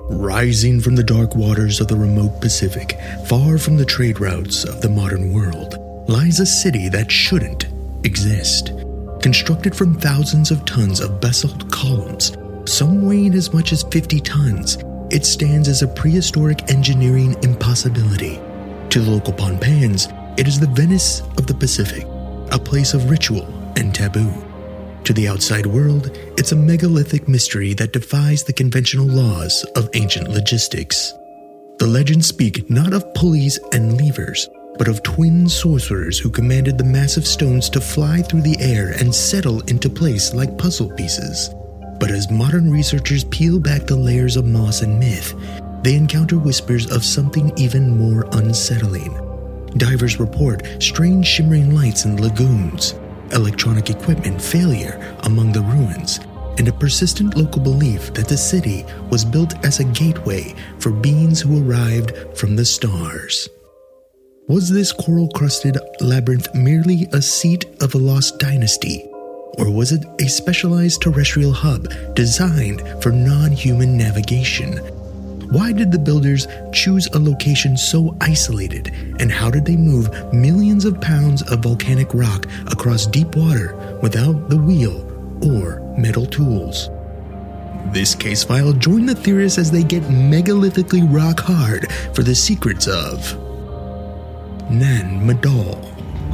Rising from the dark waters of the remote Pacific, far from the trade routes of the modern world, lies a city that shouldn't exist. Constructed from thousands of tons of basalt columns, some weighing as much as 50 tons, it stands as a prehistoric engineering impossibility. To the local Pohnpeians, it is the Venice of the Pacific, a place of ritual and taboo. To the outside world, it's a megalithic mystery that defies the conventional laws of ancient logistics. The legends speak not of pulleys and levers, but of twin sorcerers who commanded the massive stones to fly through the air and settle into place like puzzle pieces. But as modern researchers peel back the layers of moss and myth, they encounter whispers of something even more unsettling. Divers report strange shimmering lights in lagoons, electronic equipment failure among the ruins, and a persistent local belief that the city was built as a gateway for beings who arrived from the stars. Was this coral-crusted labyrinth merely a seat of a lost dynasty, or was it a specialized terrestrial hub designed for non-human navigation? Why did the builders choose a location so isolated, and how did they move millions of pounds of volcanic rock across deep water without the wheel or metal tools? This case file, join the theorists as they get megalithically rock hard for the secrets of Nan Madol.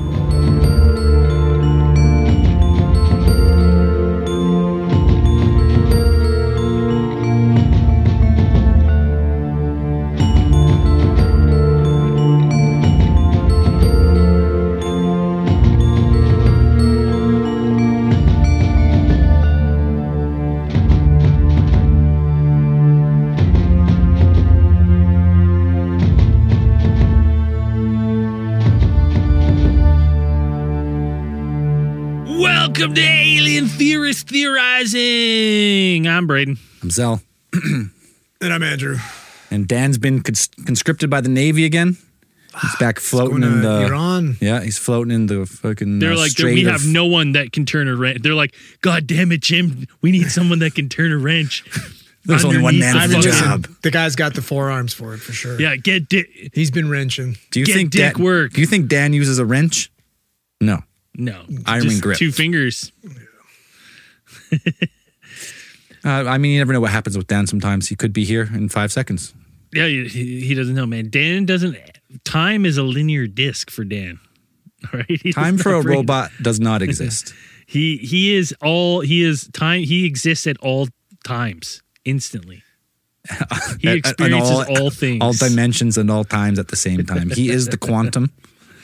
Welcome to Alien Theorist Theorizing. I'm Braden. I'm Zell. And I'm Andrew. And Dan's been conscripted by the Navy again. He's back floating in the Iran. Yeah, he's floating in the fucking. They're like, we have no one that can turn a wrench. They're like, God damn it, Jim. We need someone that can turn a wrench. There's only one man for the job. The guy's got the forearms for it for sure. Yeah, get Dick. He's been wrenching. Do you think Dick work? Do you think Dan uses a wrench? No. No. Iron just grip. 2 fingers. I mean, you never know what happens with Dan sometimes. He could be here in 5 seconds. Yeah, he doesn't know, man. Dan doesn't. Time is a linear disc for Dan. All right? Time for a robot does not exist. He is time. He exists at all times, instantly. He experiences all things. All dimensions and all times at the same time. He is the quantum.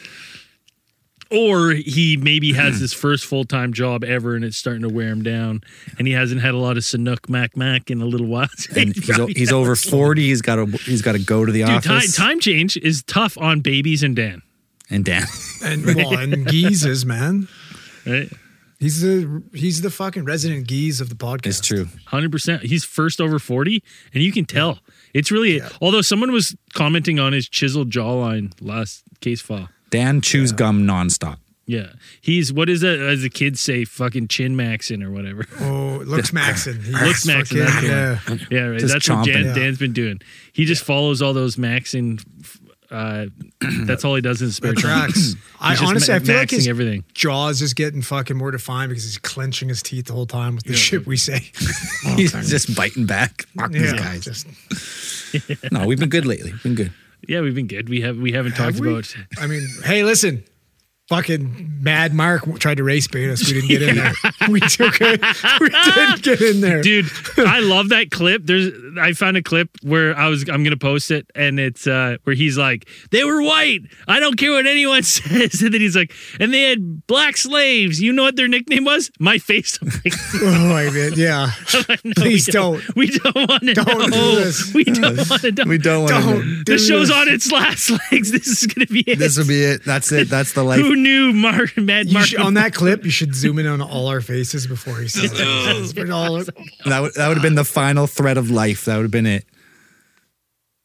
Or he maybe has his first full-time job ever and it's starting to wear him down. And he hasn't had a lot of Sanook Mac in a little while. And he's over 40. He's got to go to the office. Time change is tough on babies and Dan. And Dan. And geezes, man. Right? He's the fucking resident geese of the podcast. It's true. 100%. He's first over 40, and you can tell. It's really, although someone was commenting on his chiseled jawline last case file. Dan chews gum nonstop. Yeah. He's, what is that, as the kids say, fucking chin maxing or whatever. Oh, looks maxing. Looks maxing. Yeah, right. Just That's chomping. what Dan's been doing. He just follows all those maxing. That's all he does in his spare time. Tracks. I feel like his everything. jaw is just getting fucking more defined because he's clenching his teeth the whole time with the shit we say. He's just biting back. Fuck these guys. No, we've been good lately. We've been good. Yeah, we've been good. We haven't talked about. I mean, hey, listen. Fucking Mad Mark tried to race bait us. We didn't get in there. We took it. We didn't get in there. Dude, I love that clip. I found a clip where I'm going to post it, and it's where he's like, they were white. I don't care what anyone says. And then he's like, and they had black slaves. You know what their nickname was? My face. Oh, my God. Yeah. Like, no, please don't. We don't want to know. Do this. We don't want to know. We don't want to know. The show's on its last legs. This is going to be it. This will be it. That's it. That's the life. Who knew Mad Mark? On that clip, you should zoom in on all our faces before he says it. That would have been the final thread of life. That would have been it.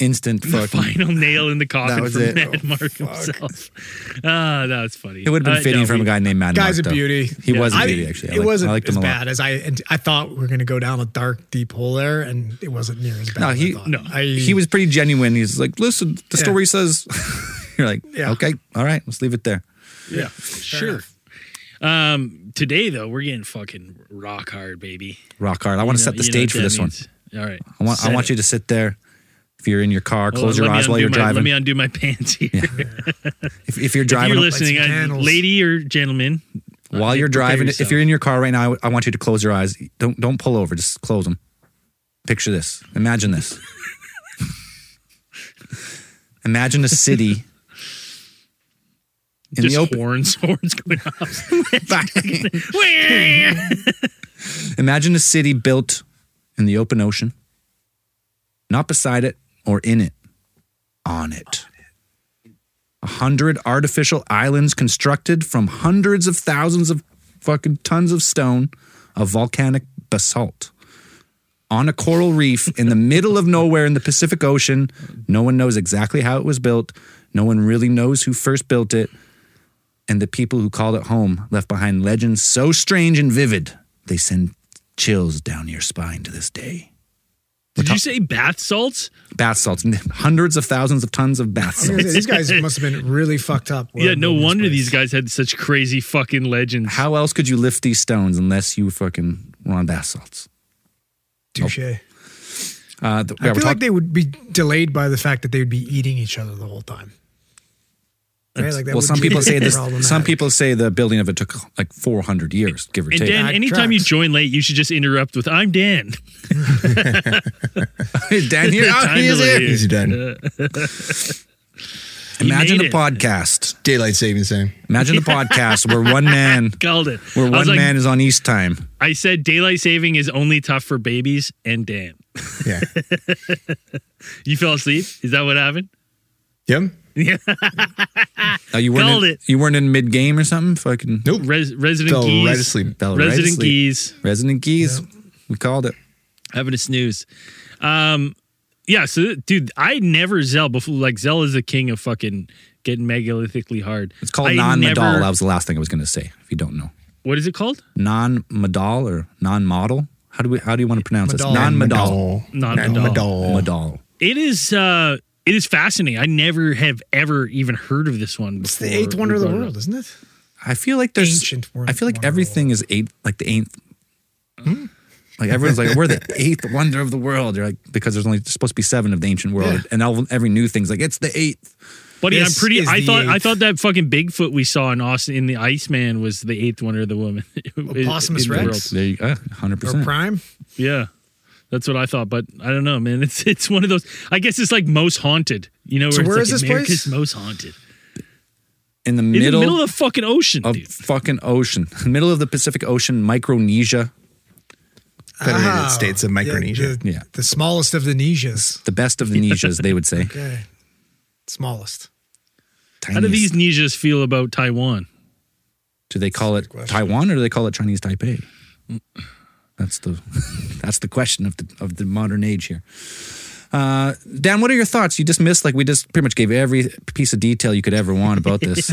instant fucking. Final nail in the coffin That was for it. Mad Mark himself. That's funny. It would have been fitting from a guy named Mad Mark. Guy's a though. beauty. He was a beauty, actually. It wasn't I liked as him a lot. bad as I thought we were going to go down a dark, deep hole there, and it wasn't near as bad. No, as he- I thought. no, He was pretty genuine. He's like, listen, the story says. You're like, Yeah. okay, all right, let's leave it there. Yeah, sure. Today though, we're getting fucking rock hard, baby. Rock hard. I want to set the stage for this one. All right. I want you to sit there. If you're in your car, close your Let me eyes while undo you're Let driving. me undo my pants here. If you're If driving, you're listening, some candles. lady or gentleman, while you're prepare driving, yourself. if you're in your car right now, I want you to close your eyes. Don't pull over. Just close them. Picture this. Imagine this. Imagine a city in just the open. horns going off. Imagine a city built in the open ocean, not beside it or in it, on it. 100 artificial islands constructed from hundreds of thousands of fucking tons of stone of volcanic basalt. On a coral reef in the middle of nowhere in the Pacific Ocean. No one knows exactly how it was built. No one really knows who first built it. And the people who called it home left behind legends so strange and vivid, they send chills down your spine to this day. Did you say bath salts? Bath salts, hundreds of thousands of tons of bath I was gonna say, salts. these guys must have been really fucked up. Yeah, no building this wonder place. these guys had such crazy fucking legends. How else could you lift these stones unless you fucking were on bath salts? Touche. I I feel like they would be delayed by the fact that they would be eating each other the whole time. Right? Like that well, would some be people say this. problematic. Some people say the building of it took like 400 years, give or And take. Dan, That anytime you tracks. join late, you should just interrupt with "I'm Dan." Dan here, Time he is delay here. here. Easy done. Imagine made a it. podcast. Daylight savings time. Imagine a podcast where one man, Called it. where I was one like, man is on East time. I said daylight saving is only tough for babies and Dan. Yeah. You fell asleep? Is that what happened? Yep. Oh, you weren't Called in, it. You weren't in mid game or something. Fucking Nope. Resident Fell Geese. right asleep. Fell right Resident asleep. Geese. Resident Geese. We called it. Having a snooze. Yeah, so dude, I never Zell before. Like Zell is the king of fucking getting megalithically hard. It's called I non-modal. never- That was the last thing I was going to say. If you don't know, What is it called? non-modal or non-model. How do you want to pronounce this? Modal. Non-modal. Non-modal. Modal. It is fascinating. I never have ever even heard of this one before. It's the eighth wonder of the world, isn't it? I feel like there's. Ancient wonder I feel like of the everything is like the eighth. Like everyone's like, we're the eighth wonder of the world. You're like, because there's only supposed to be 7 of the ancient world, Yeah. and every new thing's like it's the 8th. Buddy, This is I the eighth. thought that fucking Bigfoot we saw in Austin in the Iceman was the eighth wonder of the woman. Opossums in the Rex? world. There you go, 100%. Or Prime? Yeah. That's what I thought, but I don't know, man. It's one of those. I guess it's like most haunted. You know, So it's where like is this America's place? most haunted In the in middle, the middle of the fucking ocean, of dude. fucking ocean, middle of the Pacific Ocean, Micronesia, Federated Oh, States of Micronesia. Yeah, Yeah. the smallest of the Nesias. the best of the Nesias, they would say. Okay. Smallest. How do these Nesias feel about Taiwan? Do they call it question. Taiwan or do they call it Chinese Taipei? That's the question of the modern age here. Dan, what are your thoughts? You just missed, like, we just pretty much gave every piece of detail you could ever want about this.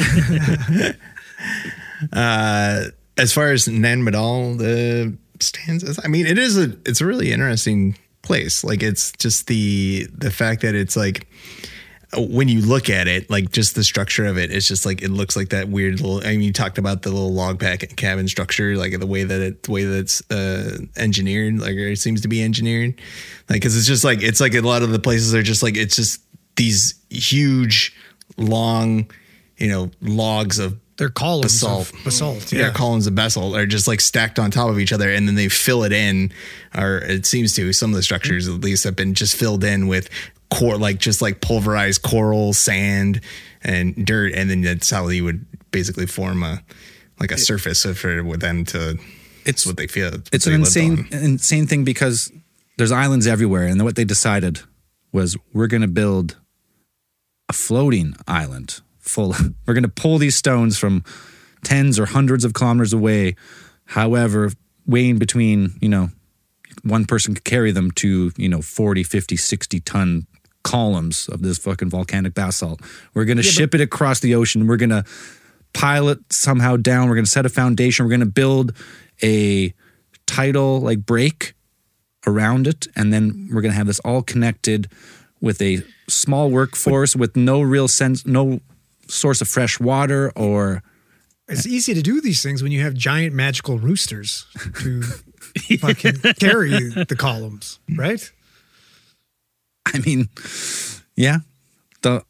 As far as non-modal stands, I mean, it's a really interesting place. Like, it's just the fact that it's like, when you look at it, like just the structure of it, it's just like, it looks like that weird little, I mean, you talked about the little log cabin structure, like the way that it's engineered, like it seems to be engineered. Like, cause it's just like, it's like a lot of the places are just like, it's just these huge, long, logs of They're columns basalt. of basalt. Yeah, columns of basalt are just like stacked on top of each other, and then they fill it in, or it seems to, some of the structures at least have been just filled in with just pulverized coral, sand, and dirt, and then that's how you would basically form a surface for them to. It's what they feel. It's an insane thing because there's islands everywhere, and what they decided was we're going to build a floating island full. We're going to pull these stones from tens or hundreds of kilometers away, however, weighing between, one person could carry them to, 40, 50, 60 ton columns of this fucking volcanic basalt. We're going to ship it across the ocean. We're going to pile it somehow down. We're going to set a foundation. We're going to build a tidal like break around it. And then we're going to have this all connected with a small workforce with no real sense, no source of fresh water or... It's easy to do these things when you have giant magical roosters to fucking carry the columns, right? I mean, yeah. The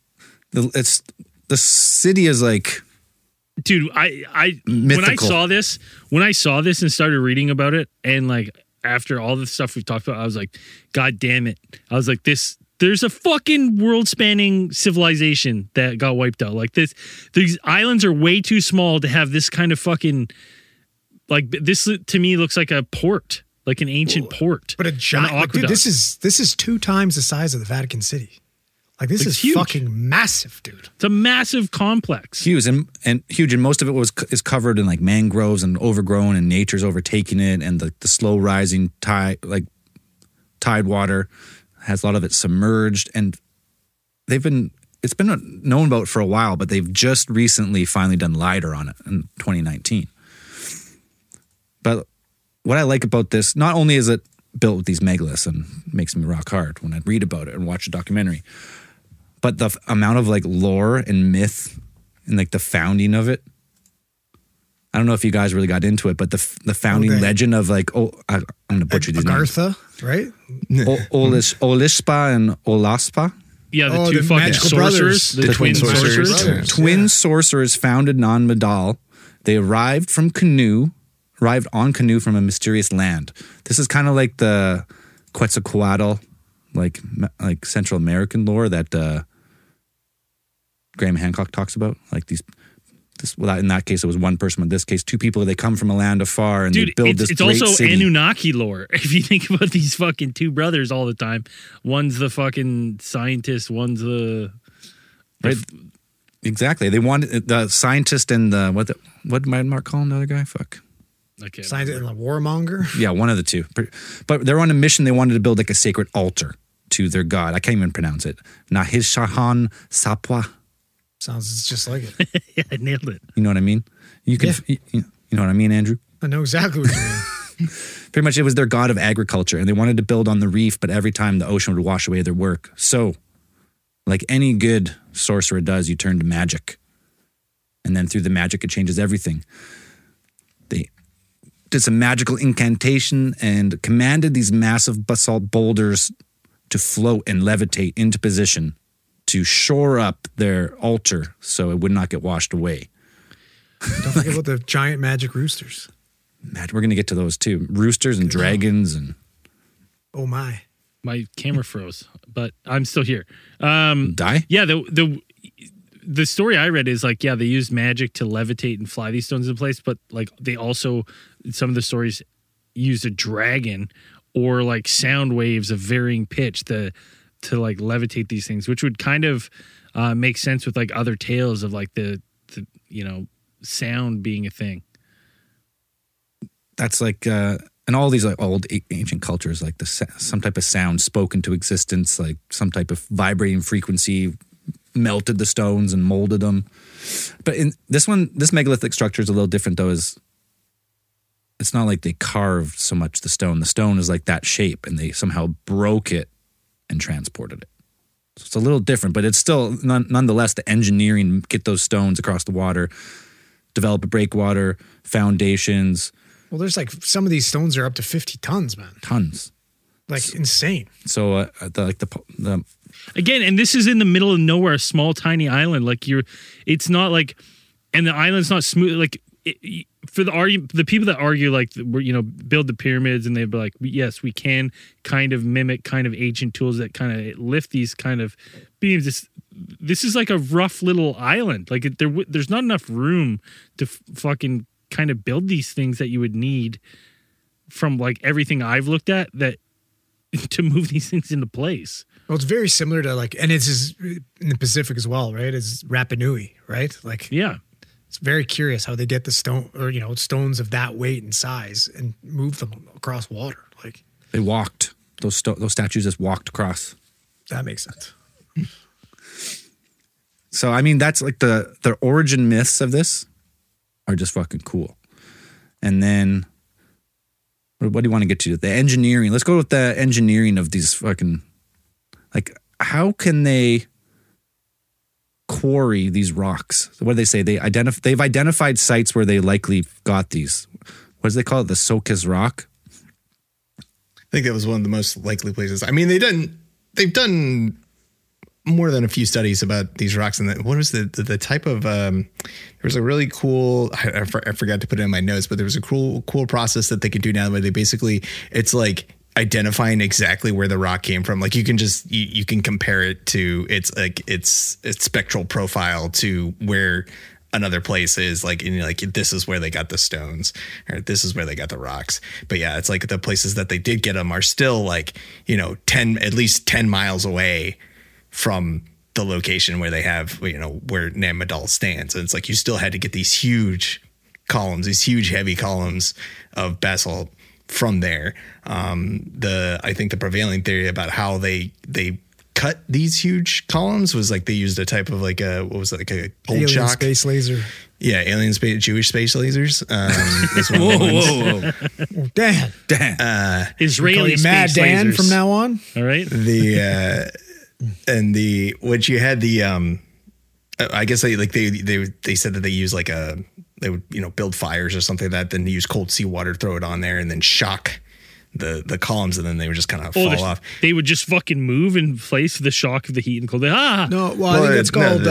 city is like... Dude, I mythical. when I saw this and started reading about it, and like after all the stuff we've talked about, I was like, God damn it. I was like, there's a fucking world-spanning civilization that got wiped out. Like these islands are way too small to have this kind of fucking, like this to me looks like a port, like an ancient port. But a giant, like, dude, this is 2 times the size of the Vatican City. Like this is huge. Fucking massive, dude. It's a massive complex. Huge and huge, and most of it is covered in like mangroves and overgrown, and nature's overtaking it, and the slow rising tide water has a lot of it submerged, and it's been known about for a while, but they've just recently finally done LiDAR on it in 2019. But what I like about this, not only is it built with these megaliths and makes me rock hard when I read about it and watch a documentary, but the amount of like lore and myth and like the founding of it. I don't know if you guys really got into it, but the founding legend of like, I'm going to butcher these names. Agartha, right? Olispa and Olaspa. Yeah, the two fucking sorcerers. The twin sorcerers. Yeah. Twin sorcerers founded Nan Madol. They arrived on canoe from a mysterious land. This is kind of like the Quetzalcoatl, like Central American lore that Graham Hancock talks about. Like in that case, it was one person. In this case, 2 people. They come from a land afar and they build this great city. It's also Anunnaki lore. If you think about these fucking 2 brothers all the time, one's the fucking scientist, one's the right. Exactly. They wanted the scientist and the what did Mark call him, the other guy? Fuck. Okay. Scientist and a warmonger. Yeah, one of the 2. But they're on a mission. They wanted to build like a sacred altar to their god. I can't even pronounce it. Nahishahan Sapwa. Sounds just like it. Yeah, I nailed it. You know what I mean? You know what I mean, Andrew? I know exactly what you mean. Pretty much it was their god of agriculture, and they wanted to build on the reef, but every time the ocean would wash away their work. So, like any good sorcerer does, you turn to magic. And then through the magic, it changes everything. They did some magical incantation and commanded these massive basalt boulders to float and levitate into position to shore up their altar so it would not get washed away. Don't forget about the giant magic roosters. We're going to get to those too. Roosters and dragons and... Oh my. My camera froze, but I'm still here. Die? Yeah, the story I read is like, yeah, they used magic to levitate and fly these stones in place, but like they also, some of the stories used a dragon or like sound waves of varying pitch to like levitate these things, which would kind of make sense with like other tales of like the sound being a thing. That's like, and all these like old ancient cultures, like some type of sound spoke into existence, like some type of vibrating frequency melted the stones and molded them. But in this one, this megalithic structure is a little different though. It's not like they carved so much the stone. The stone is like that shape and they somehow broke it and transported it. So it's a little different, but it's still nonetheless the engineering, get those stones across the water, develop a breakwater, foundations. Well, there's like some of these stones are up to 50 tons, man. Tons. Like insane. So the again, and this is in the middle of nowhere, a small tiny island. Like it's not like, and the island's not smooth. Like for the people that argue like build the pyramids and they'd be like, yes, we can kind of mimic kind of ancient tools that kind of lift these kind of beams. This is like a rough little island. Like there's not enough room to fucking kind of build these things that you would need from like everything I've looked at that to move these things into place. Well, it's very similar to like, and it's in the Pacific as well, right? It's Rapa Nui, right? Like, yeah. It's very curious how they get the stone or, stones of that weight and size and move them across water. Like they walked, those statues just walked across. That makes sense. So, I mean, that's like the origin myths of this are just fucking cool. And then, what do you want to get to? The engineering. Let's go with the engineering of these fucking, like, how can they quarry these rocks? What do they say? They've identified sites where they likely got these. What do they call it? The Sokas Rock? I think that was one of the most likely places. I mean, they've done more than a few studies about these rocks. And what was the type of, there was a really cool, I forgot to put it in my notes, but there was a cool process that they could do now where they basically, it's like identifying exactly where the rock came from. Like you can just, you can compare it to its spectral profile to where another place is, like, and like, this is where they got the stones, or this is where they got the rocks. But yeah, it's like the places that they did get them are still like, at least 10 miles away from the location where they have, where Nam Madal stands. And it's like, you still had to get these huge columns, these huge heavy columns of basalt from there. I think the prevailing theory about how they cut these huge columns was like they used a type of like a cold alien shock space laser. Yeah, Jewish space lasers. Whoa. Dan. Israeli space Mad Dan lasers. from now on. All right. Which you had I guess they said that they use they would build fires or something like that, then use cold seawater, throw it on there, and then shock the columns, and then they would just kind of fall off. They would just fucking move in place with the shock of the heat and cold. No, well, I think it's called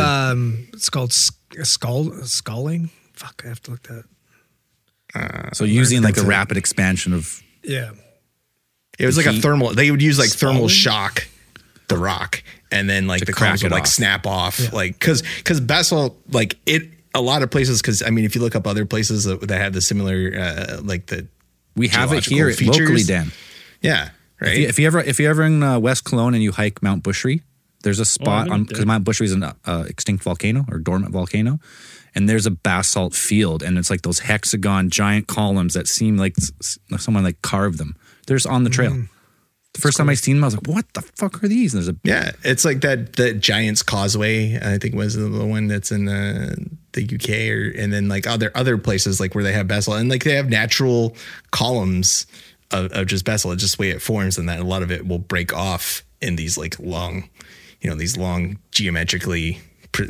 sculling. Fuck, I have to look that. So using like a rapid expansion of. Yeah. It was like a thermal. They would use like thermal shock the rock, and then like the columns would like snap off, like because basalt, like a lot of places. Because I mean, if you look up other places that have the similar we have it here locally, Dan. Yeah, right. If you ever in West Kelowna and you hike Mount Bushry, there's a spot because Mount Bushry is an extinct volcano or dormant volcano, and there's a basalt field, and it's like those hexagon giant columns that seem like someone like carved them. They're just on the trail. The first time I seen them, I was like, "What the fuck are these?" And there's it's like that Giant's Causeway, I think was the one that's in the UK, and then like other places like where they have basalt, and like they have natural columns of just basalt, just the way it forms, and that a lot of it will break off in these like long, these long geometrically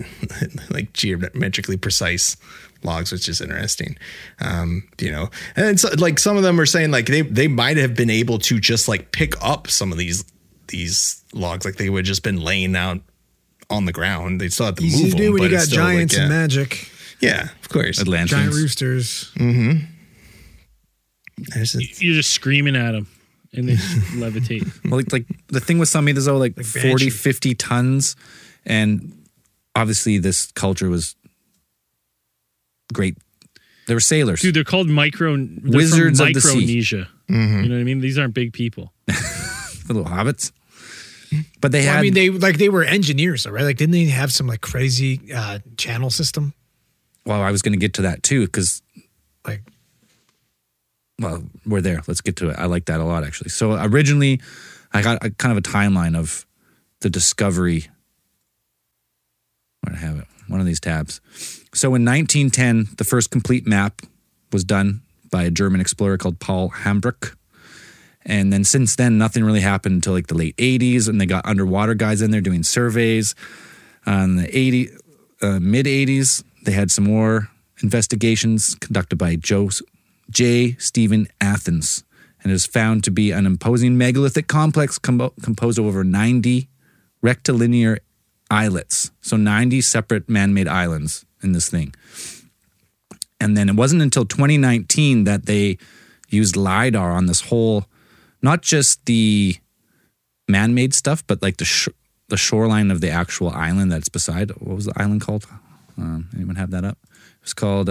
precise logs, which is interesting. And so, like some of them are saying like they might have been able to just like pick up some of these logs, like they would just been laying out on the ground. They still have to move them. Easy to do when you got giants and magic. Yeah, of course. Atlanteans. Giant roosters. Mm-hmm. You're just screaming at them and they just levitate. Well, like the thing with some of these, though, like 40, 50 tons. And obviously this culture was great. They were sailors. Dude, they're called wizards of the sea. Micronesia. Mm-hmm. You know what I mean? These aren't big people. The little hobbits. But they had... I mean, they were engineers, though, right? Like, didn't they have some like crazy channel system? Well, I was going to get to that too, because like... Well, we're there. Let's get to it. I like that a lot, actually. So originally, I got a kind of a timeline of the discovery. Where do I have it? One of these tabs. So in 1910, the first complete map was done by a German explorer called Paul Hambruck. And then since then, nothing really happened until like the late 80s, and they got underwater guys in there doing surveys. In the mid 80s, they had some more investigations conducted by J. Stephen Athens, and it is found to be an imposing megalithic complex composed of over 90 rectilinear islets. So 90 separate man-made islands in this thing. And then it wasn't until 2019 that they used LiDAR on this whole, not just the man-made stuff, but like the shoreline of the actual island that's beside. What was the island called? Anyone have that up? It was called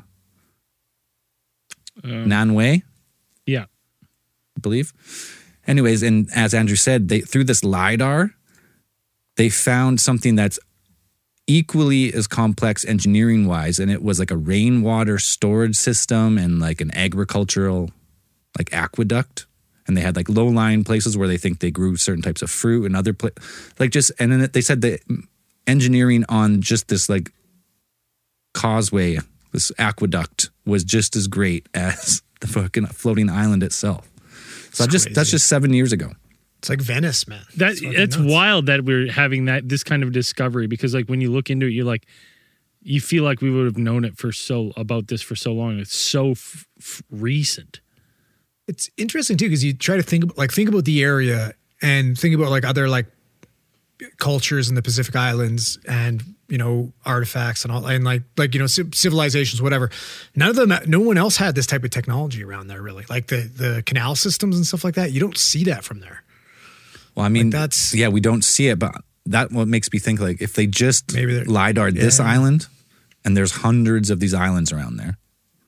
Nanway. Yeah. I believe. Anyways, and as Andrew said, through this LiDAR, they found something that's equally as complex engineering-wise, and it was like a rainwater storage system and like an agricultural like aqueduct. And they had like low-lying places where they think they grew certain types of fruit and other and then they said the engineering on just this like causeway, this aqueduct was just as great as the fucking floating island itself. So that's just 7 years ago. It's like Venice, man. That's nuts. wild that we're having this kind of discovery, because like when you look into it, you're like, you feel like we would have known it about this for so long. It's so recent. It's interesting too, because you try to think about the area and think about like other like cultures in the Pacific Islands and, you know, artifacts and all, and like, you know, civilizations, whatever. No one else had this type of technology around there, really. Like the canal systems and stuff like that. You don't see that from there. Well, I mean, like we don't see it, but that what makes me think like if they just LiDAR'd this island, and there's hundreds of these islands around there,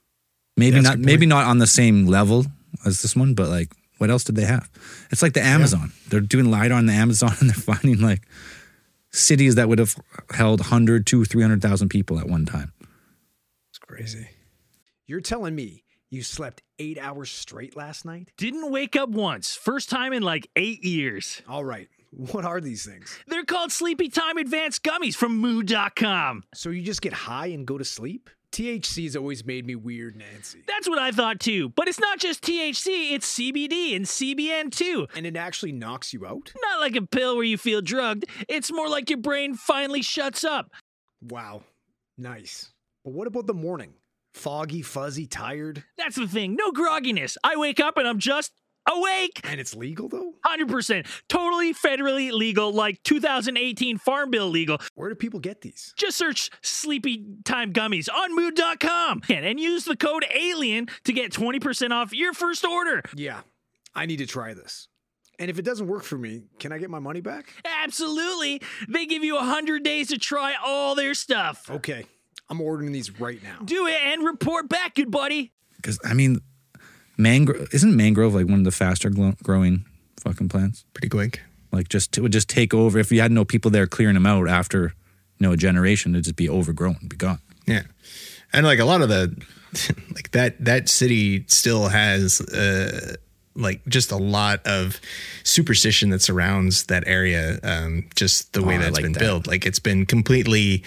maybe not on the same level as this one, but like what else did they have? It's like the Amazon. Yeah. They're doing LiDAR on the Amazon, and they're finding like cities that would have held 100 to 300,000 people at one time. It's crazy. You're telling me you slept 8 hours straight last night? Didn't wake up once. First time in like 8 years. All right. What are these things? They're called Sleepy Time Advanced Gummies from Moo.com. So you just get high and go to sleep? THC's always made me weird, Nancy. That's what I thought too. But it's not just THC, it's CBD and CBN too. And it actually knocks you out? Not like a pill where you feel drugged. It's more like your brain finally shuts up. Wow. Nice. But what about the morning? Foggy, fuzzy, tired? That's the thing. No grogginess. I wake up and I'm just awake. And it's legal though? 100%. Totally federally legal, like 2018 Farm Bill legal. Where do people get these? Just search Sleepy Time Gummies on Mood.com and use the code ALIEN to get 20% off your first order. Yeah, I need to try this. And if it doesn't work for me, can I get my money back? Absolutely. They give you 100 days to try all their stuff. Okay, I'm ordering these right now. Do it and report back, good buddy. Because, I mean, isn't mangrove like one of the faster growing fucking plants? Pretty quick. Like it would just take over. If you had no people there clearing them out after, a generation, it'd just be overgrown, be gone. Yeah. And like a lot of the, like that city still has, like just a lot of superstition that surrounds that area. Just the way that's been built. Like it's been completely,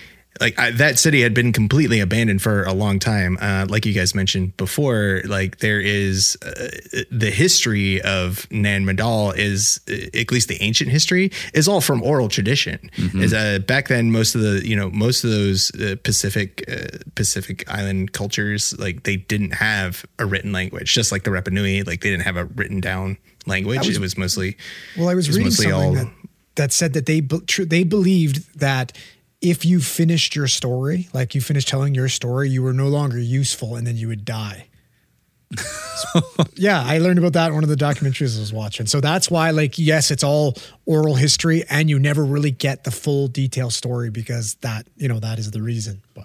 that city had been completely abandoned for a long time. Like you guys mentioned before, like there is the history of Nan Madol is, at least the ancient history, is all from oral tradition. Mm-hmm. Is back then most of those Pacific Island cultures, like they didn't have a written language, just like the Rapa Nui, like they didn't have a written down language. It was mostly. Well, I was reading something that said that they believed that if you finished your story, like you finished telling your story, you were no longer useful and then you would die. Yeah, I learned about that in one of the documentaries I was watching. So that's why, like, yes, it's all oral history and you never really get the full detailed story because that is the reason. But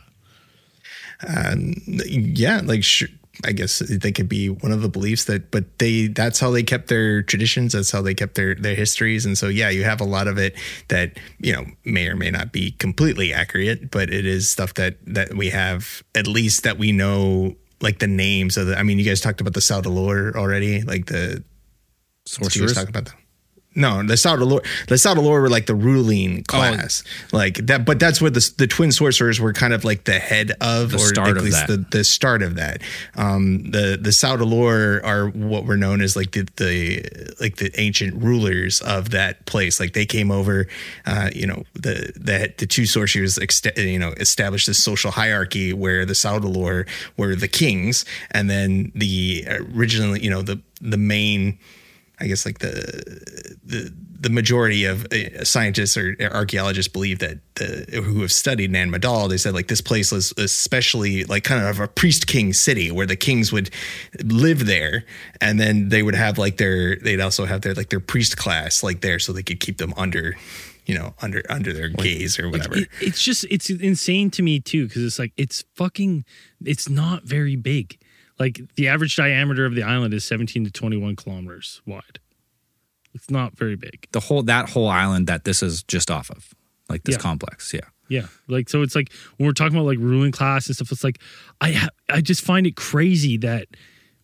yeah, like sure, I guess they could be one of the beliefs but that's how they kept their traditions. That's how they kept their histories. And so, yeah, you have a lot of it that, may or may not be completely accurate, but it is stuff that we have, at least that we know, like the names of you guys talked about the Saudalor already, like the sorcerers. Talk about them. No, the Saudalor were like the ruling class, like that. But that's what the twin sorcerers were kind of like the head of, or at least the start of that. The Saudalor are what were known as like the ancient rulers of that place. Like they came over, the two sorcerers, established this social hierarchy where the Saudalor were the kings, and then originally, the main, I guess, like the majority of scientists or archaeologists believe that who have studied Nan Madol, they said like this place was especially like kind of a priest king city where the kings would live there, and then they would have like they'd also have their priest class like there, so they could keep them under their gaze or whatever. It's insane to me too, because it's like it's not very big. Like the average diameter of the island is 17 to 21 kilometers wide. It's not very big. That whole island that this is just off of, like this complex. Yeah. Yeah. Like, so it's like when we're talking about like ruling class and stuff, it's like, I just find it crazy that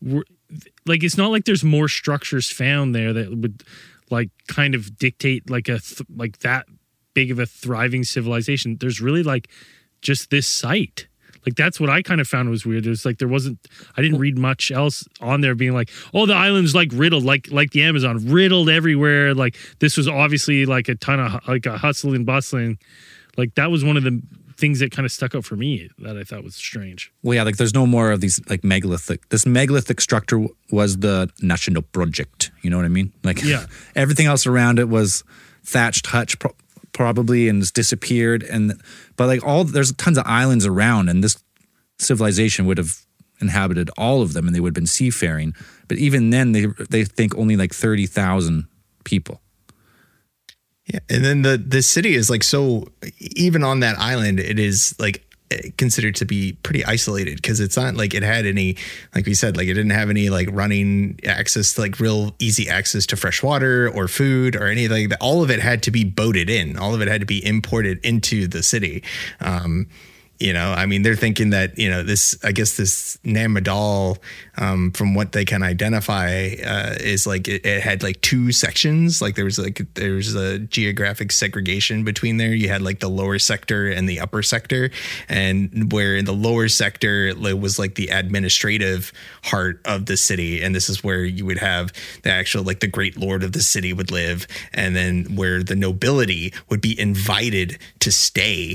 like it's not like there's more structures found there that would like kind of dictate like like that big of a thriving civilization. There's really like just this site. Like that's what I kind of found was weird. There's like I didn't read much else on there being like, oh, the island's like riddled, like the Amazon, riddled everywhere. Like this was obviously like a ton of like a hustle and bustling. Like that was one of the things that kind of stuck out for me that I thought was strange. Well, yeah, like there's no more of these like megalithic. This megalithic structure was the national project. You know what I mean? Like Yeah. everything else around it was thatched hutch probably and has disappeared. But like there's tons of islands around, and this civilization would have inhabited all of them, and they would have been seafaring. But even then, they think only like 30,000 people. Yeah, and then the city is like so. Even on that island, it is like considered to be pretty isolated because it's not like it had any, like we said, like it didn't have any like running access, like real easy access to fresh water or food or anything. That all of it had to be boated in. All of it had to be imported into the city. You know, I mean, they're thinking that, you know, this Nam Madal, from what they can identify, is like it had like two sections. Like there was a geographic segregation between there. You had like the lower sector and the upper sector, and where in the lower sector it was like the administrative heart of the city. And this is where you would have the actual, like the great lord of the city would live. And then where the nobility would be invited to stay,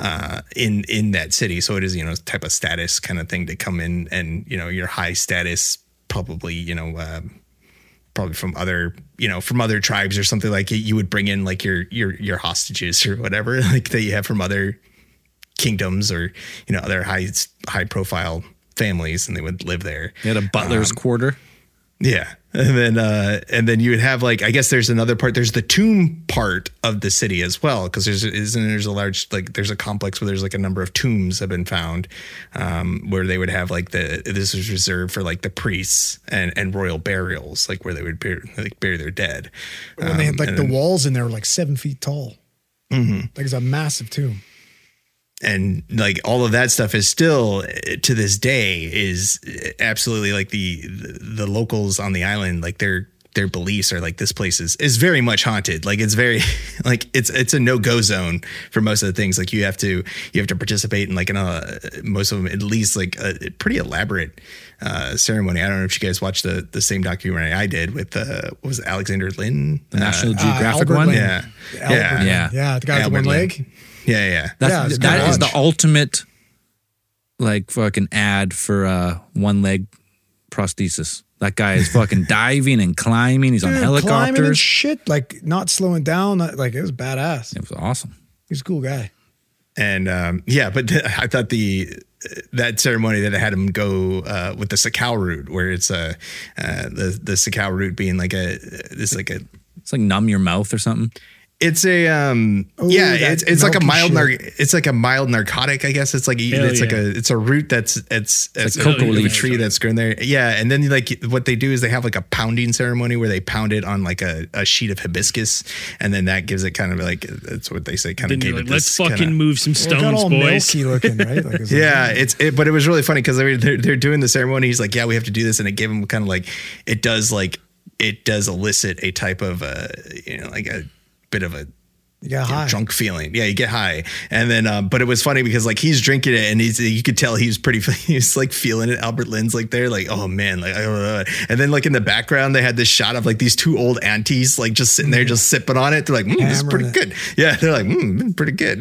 in that city. So it is, you know, type of status kind of thing to come in, and, you know, your high status, probably, you know, probably from other tribes or something, like you would bring in like your hostages or whatever, like that you have from other kingdoms or, you know, other high profile families, and they would live there. They had a butler's quarter. Yeah. And then you would have like, I guess there's another part. There's the tomb part of the city as well, because there's a large, like there's a complex where there's like a number of tombs have been found, where they would have like this was reserved for like the priests and royal burials, like where they would bury their dead. When they had like the walls in there were like 7 feet tall. Mm-hmm. Like it's a massive tomb. And like all of that stuff is still to this day is absolutely like the locals on the island, like their beliefs are like this place is very much haunted. Like it's very like it's a no-go zone for most of the things. Like you have to participate in like most of them at least like a pretty elaborate ceremony. I don't know if you guys watched the same documentary I did with what was it, Alexander Lin, the National Geographic Albert one. Lin. Yeah, the guy with the one leg. Yeah. That is the ultimate, like fucking ad for one leg prosthesis. That guy is fucking diving and climbing. He's on helicopters, climbing and shit, like not slowing down. Like it was badass. It was awesome. He's a cool guy. And but I thought that ceremony that had him go with the Sakau route, where it's the Sakau route being like it's like numb your mouth or something. It's a it's like a mild it's like a mild narcotic, I guess. It's like it's a root that's like cocoa leaf tree that's grown there. Yeah, and then like what they do is they have like a pounding ceremony where they pound it on like a sheet of hibiscus, and then that gives it kind of like, that's what they say, kind of gave it let's this fucking move some stones, got all boys. milky looking, right? Like but it was really funny because they're doing the ceremony. He's like, yeah, we have to do this, and it gave him kind of like it does elicit a type of like a bit of a drunk feeling. Yeah, you get high. And then but it was funny because like he's drinking it, and you could tell he's like feeling it. Albert Lin's like there, like, oh man, like and then like in the background they had this shot of like these two old aunties like just sitting there just sipping on it. They're like, this is pretty good. Yeah, they're like, pretty good.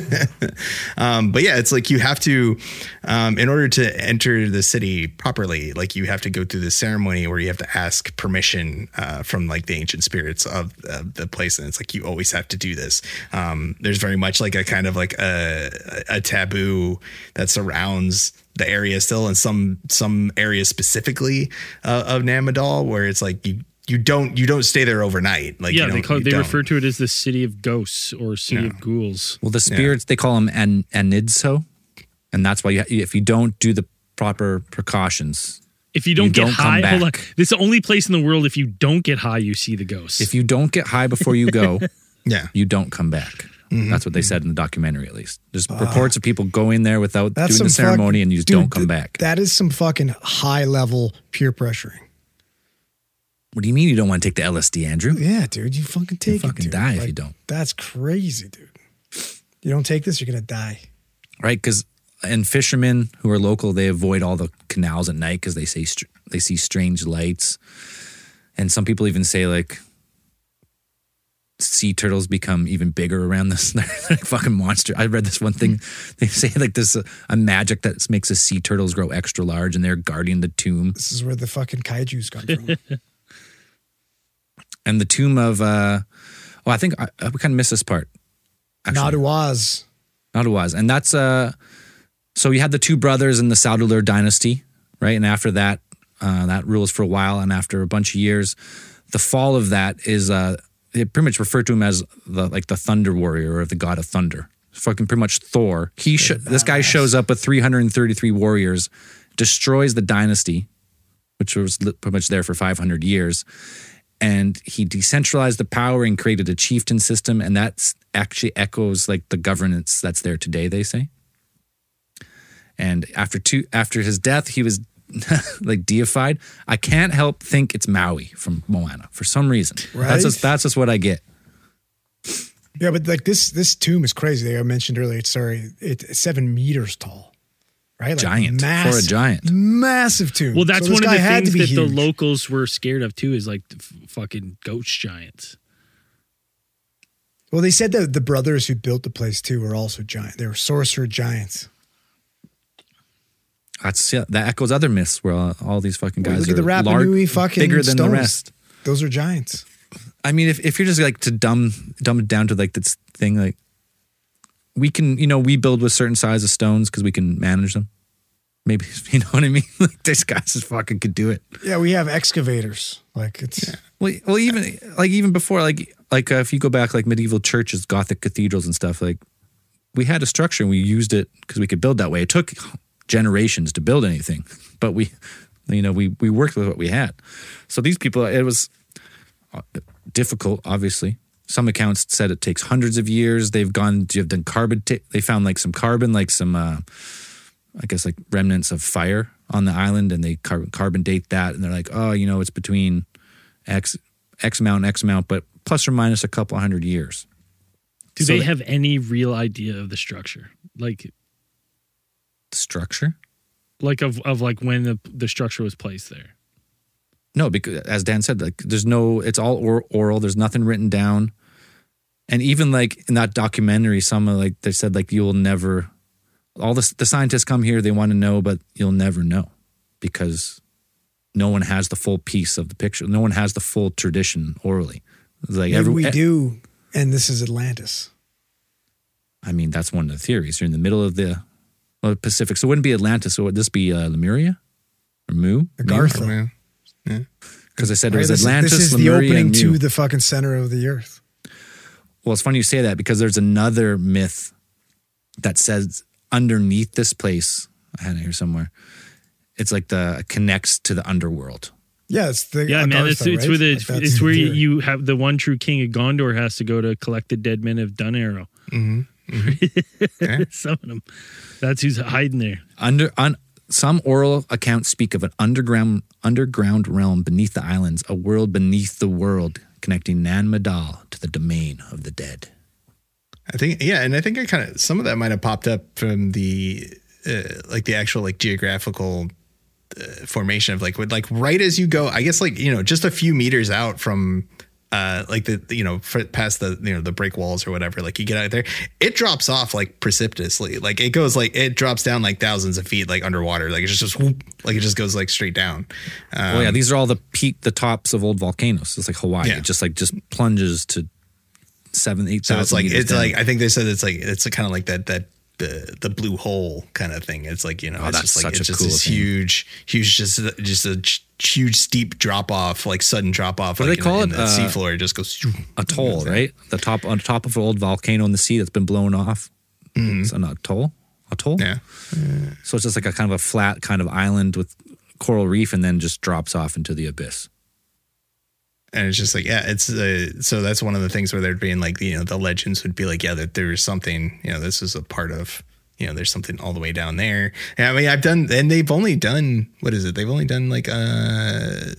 But yeah, it's like you have to in order to enter the city properly, like you have to go through this ceremony where you have to ask permission from like the ancient spirits of the place, and it's like you always have to do this. There's very much like a kind of like a taboo that surrounds the area still, in some areas specifically of Nam Madal, where it's like you don't stay there overnight. Like, yeah, they refer to it as the city of ghosts or city of ghouls. Well, the spirits, they call them Anidso, and that's why if you don't do the proper precautions. If you don't get high, hold on. This is the only place in the world, if you don't get high, you see the ghosts. If you don't get high before you go, yeah, you don't come back. Mm-hmm. That's what they said in the documentary, at least. There's reports of people going there without doing the ceremony, and you just don't come back. That is some fucking high level peer pressuring. What do you mean you don't want to take the LSD, Andrew? Yeah, dude, you fucking take You'll it, fucking dude. die if you don't. That's crazy, dude. You don't take this, you're gonna die. Right? And fishermen who are local, they avoid all the canals at night because they see strange lights. And some people even say like sea turtles become even bigger around this. They're like fucking monster. I read this one thing. They say like this a magic that makes the sea turtles grow extra large, and they're guarding the tomb. This is where the fucking kaiju's come from. And the tomb of I think we kind of missed this part. Actually. Naduaz. And that's so you had the two brothers in the Saudulur dynasty, right? And after that, that rules for a while. And after a bunch of years, the fall of that is they pretty much refer to him as the thunder warrior or the god of thunder. Fucking pretty much Thor. This guy shows up with 333 warriors, destroys the dynasty, which was pretty much there for 500 years. And he decentralized the power and created a chieftain system. And that's actually echoes like the governance that's there today, they say. And after his death, he was like deified. I can't help think it's Maui from Moana for some reason. Right? That's just what I get. Yeah, but like this tomb is crazy. Like I mentioned earlier, it's 7 meters tall. Right? Like Giant. For a giant. Massive tomb. Well, that's So this one of the guy had to things be that the huge. locals were scared of too, is like the fucking ghost giants. Well, they said that the brothers who built the place too were also giant. They were sorcerer giants. That echoes other myths where all these fucking guys Look at the are Rapa Nui fucking bigger than the stones. rest. Those are giants. I mean, if you're just like to dumb it down to like this thing, like we can, we build with certain size of stones because we can manage them. Maybe, you know what I mean? Like these guys just fucking could do it. Yeah, we have excavators. Like it's Well, even before, like if you go back, like medieval churches, Gothic cathedrals and stuff, like we had a structure and we used it because we could build that way. It took generations to build anything, but we worked with what we had. So these people, it was difficult, obviously. Some accounts said it takes hundreds of years. They've done carbon. They found like some carbon, like some, I guess like remnants of fire on the island, and they carbon date that. And they're like, oh, it's between X amount, but plus or minus a couple hundred years. Do they have any real idea of the structure? Like The structure? like of like when the structure was placed there? No, because as Dan said, like it's all oral. There's nothing written down. And even like in that documentary, they said like you will never, all the scientists come here, they want to know, but you'll never know because no one has the full piece of the picture. No one has the full tradition orally. It's like maybe we do, and this is Atlantis. I mean, that's one of the theories. You're in the middle of the Pacific. So it wouldn't be Atlantis. So would this be Lemuria or Mu? Agartha. Because I said it Right, was Atlantis, This is the Lemuria, opening and Mu. to the fucking center of the earth. Well, it's funny you say that because there's another myth that says underneath this place, I had it here somewhere, it's like connects to the underworld. Yeah, it's the Yeah, man, Agartha, it's right? where Like, that's it's where the theory. you have the one true king of Gondor has to go to collect the dead men of Dunarrow. Some of them. That's who's hiding there. Some oral accounts speak of an underground realm beneath the islands, a world beneath the world, connecting Nan Madal to the domain of the dead. I think, yeah, and I think some of that might have popped up from the the actual geographical formation of right as you go, I guess just a few meters out from past the the break walls or whatever, like you get out there, it drops off precipitously, it goes it drops down thousands of feet underwater, it just whoop, it just goes straight down. Well, yeah, these are all the tops of old volcanoes. It's like Hawaii. Yeah. It just plunges to 7,000-8,000 So it's meters down. I think they said it's kind of like that the blue hole kind of thing. It's it's that's just such a it's just cool this thing. huge just a huge steep drop off, sudden drop off. What do they call in it? the seafloor, it just goes atoll, right? On top of an old volcano in the sea that's been blown off. It's an atoll. Yeah. So it's just like a kind of a flat kind of island with coral reef, and then just drops off into the abyss. And it's just it's so that's one of the things where there'd be the legends would be that there's something, this is a part of, there's something all the way down there. And I mean, they've only done, what is it? They've only done they've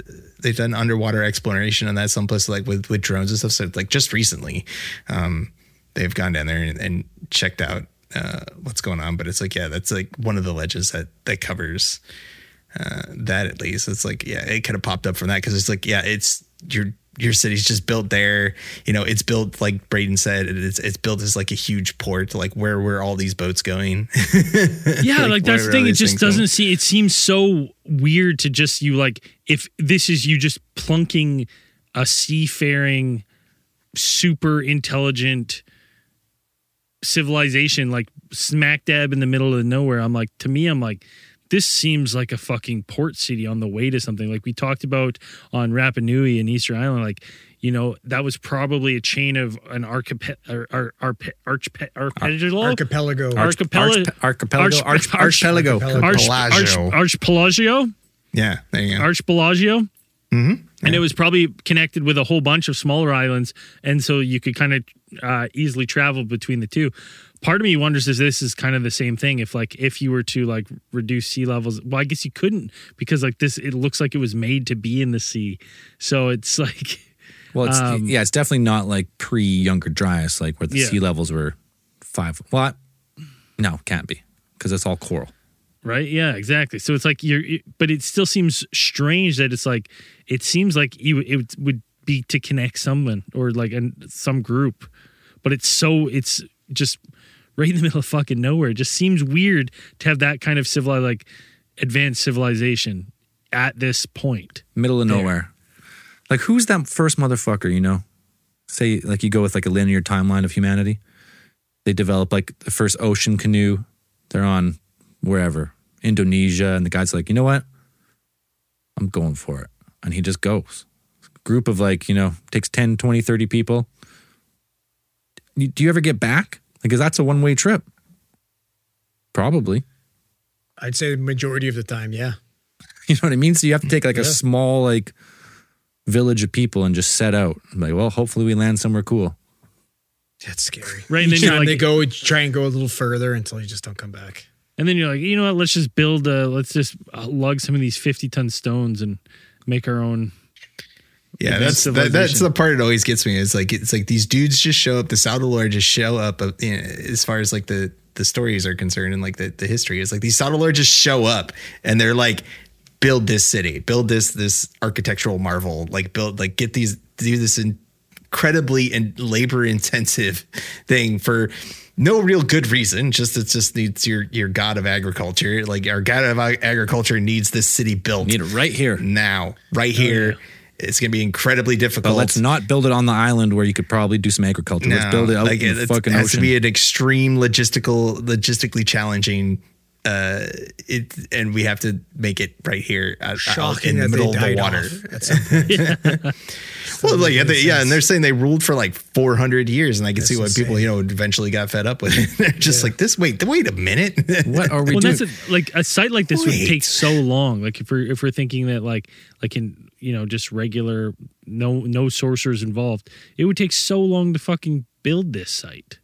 they've done underwater exploration on that someplace like with drones and stuff. So like just recently, they've gone down there and checked out what's going on. But it's like, yeah, that's like one of the ledges that covers that at least. It's like, yeah, it kind of popped up from that because it's like, yeah, it's your city's just built there. You know, it's built like Braden said. It's built as like a huge port. Like where were all these boats going? Yeah, like that's the thing. It just doesn't seem. It seems so weird to just if this is you just plunking a seafaring, super intelligent civilization like smack dab in the middle of nowhere. I'm like, this seems like a fucking port city on the way to something like we talked about on Rapa Nui and Easter Island. Like, you know, that was probably a chain of an archipelago. Archipelago. Yeah, there you go. Archipelago. Mm-hmm. And it was probably connected with a whole bunch of smaller islands. And so you could kind of easily travel between the two. Part of me wonders if this is kind of the same thing. If you were to like reduce sea levels, well, I guess you couldn't because like this, it looks like it was made to be in the sea. So it's like, well, it's definitely not like pre-Younger Dryas, like where the sea levels were 5. What? No, can't be because it's all coral. Right. Yeah, exactly. So it's like but it still seems strange that it's like, it seems like it would be to connect someone or like some group, but it's just right in the middle of fucking nowhere. It just seems weird to have that kind of advanced civilization at this point. Middle of nowhere. Like who's that first motherfucker, you know? Say like you go with like a linear timeline of humanity. They develop like the first ocean canoe. They're on wherever, Indonesia. And the guy's like, you know what? I'm going for it. And he just goes. Group of like, you know, takes 10, 20, 30 people. Do you ever get back? Because that's a one-way trip. Probably. I'd say the majority of the time, yeah. You know what I mean? So you have to take like a small like village of people and just set out. I'm like, well, hopefully we land somewhere cool. That's scary. Right. And then they try and go a little further until you just don't come back. And then you're like, you know what? Let's just let's just lug some of these 50-ton stones and make our own. Yeah, that's the part that always gets me. It's like these dudes just show up. The Saudelor just show up. As far as like the stories are concerned and like the history is like these Saudelor just show up and they're like, build this city, build this architectural marvel, do this incredibly and labor intensive thing for no real good reason. It just needs your god of agriculture. Like our god of agriculture needs this city built. Need it right here now, right here. Yeah. It's going to be incredibly difficult. But let's not build it on the island where you could probably do some agriculture. Let's build it out in the fucking ocean. It has to be an extreme logistically challenging. And we have to make it right here out in the middle of the water. Well, and they're saying they ruled for like 400 years, and I can see why people, eventually got fed up with it. They're just like this. Wait a minute. What are we doing? That's a site like this would take so long. Like if we're thinking that like in just regular no sorcerers involved, it would take so long to fucking build this site.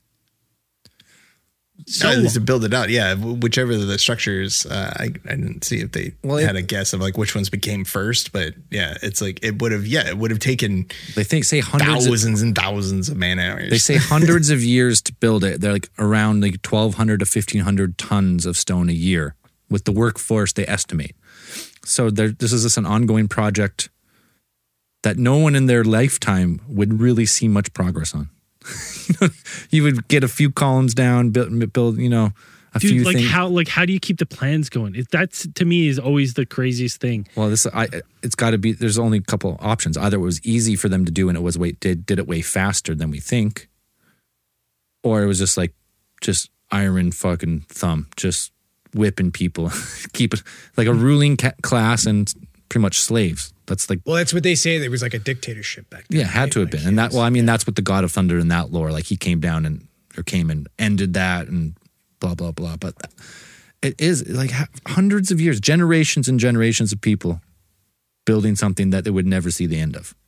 To build it out, yeah. Whichever the structures, I didn't see if they had a guess of like which ones became first, but yeah, it's like it would have taken. They say thousands and thousands of man hours. They say hundreds of years to build it. They're like around like 1,200 to 1,500 tons of stone a year with the workforce they estimate. So this is just an ongoing project that no one in their lifetime would really see much progress on. You would get a few columns down, build a few things. How do you keep the plans going? That's to me is always the craziest thing. Well, it's got to be. There's only a couple options. Either it was easy for them to do and it was did it way faster than we think, or it was just iron fucking thumb, just whipping people, keep it like a ruling class and pretty much slaves. That's like, well, that's what they say. There was like a dictatorship back then. Yeah, had to have been. And that's what the God of Thunder in that lore, like he came and ended that and blah, blah, blah. But it is like hundreds of years, generations and generations of people building something that they would never see the end of.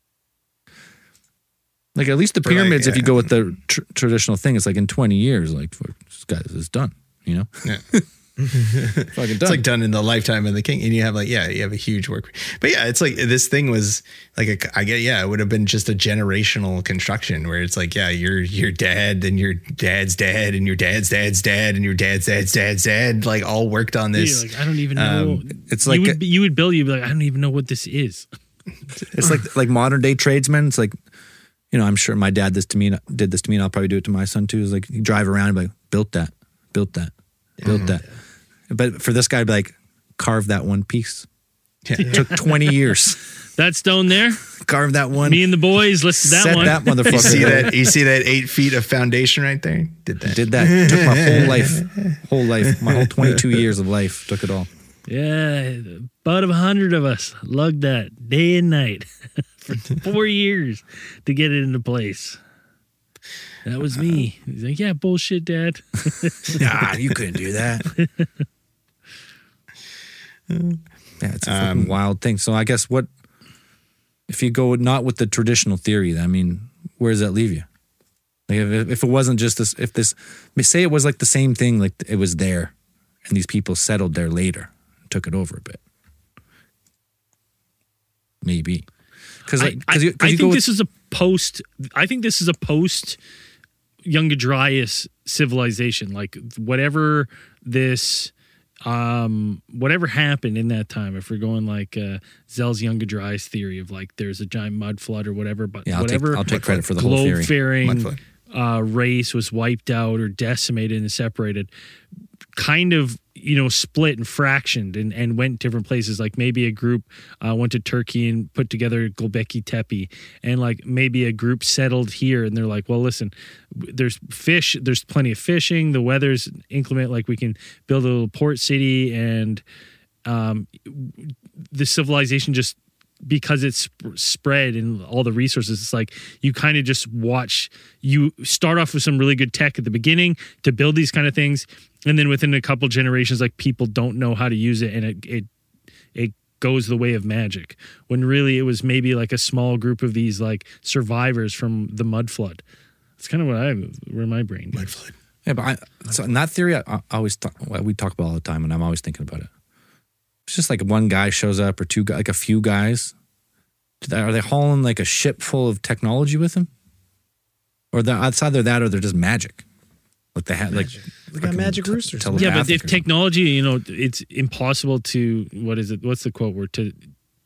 Like at least the pyramids, if you go with the traditional thing, it's like in 20 years, like this guy is done, Yeah. Fucking It's done. like done in the lifetime of the king, and you have you have a huge work. But yeah, it's like this thing was like it would have been just a generational construction where it's like your dad and your dad's dad and your dad's dad's dad and your dad's dad's dad's dad like all worked on this. Like, I don't even know. It's like you would build. You'd be like, I don't even know what this is. it's like modern day tradesmen. It's like, I'm sure my dad did this to me, and I'll probably do it to my son too. It's like you drive around and be like, built that. But for this guy, be like, carve that one piece. Yeah. It took 20 years. That stone there. Carve that one. Me and the boys listed that Set one. that motherfucker. You see that 8 feet of foundation right there? Did that. Took my whole life. My whole 22 years of life. Took it all. Yeah, about 100 of us lugged that day and night for 4 years to get it into place. That was me. He's like, yeah, bullshit, Dad. Nah, you couldn't do that. Yeah, it's a fucking wild thing. So I guess if you go not with the traditional theory, I mean, where does that leave you? Like if it wasn't just this, say it was like the same thing, like it was there and these people settled there later, took it over a bit. Maybe. I think this is a post Younger Dryas civilization. Like whatever happened in that time, if we're going like Zell's Younger Dryas theory of like there's a giant mud flood or whatever, but yeah, whatever I'll take credit for the whole theory. Globe-faring race was wiped out or decimated and separated, kind of split and fractioned and went different places. Like maybe a group went to Turkey and put together Gobekli Tepe, and like maybe a group settled here and they're like, well, listen, there's fish, there's plenty of fishing, the weather's inclement, like we can build a little port city, and the civilization just, because it's spread and all the resources, it's like you kind of just watch, you start off with some really good tech at the beginning to build these kind of things, and then within a couple generations, like people don't know how to use it, and it goes the way of magic, when really it was maybe like a small group of these like survivors from the mud flood. It's kind of where my brain goes. Mud flood. Yeah, but so in that theory, I always we talk about all the time, and I'm always thinking about it. It's just like one guy shows up or two guys, like a few guys. Are they hauling like a ship full of technology with them? Or it's either that or they're just magic. Like they have, like We got magic roosters. Yeah, but if technology, it's impossible to, what is it? What's the quote word? To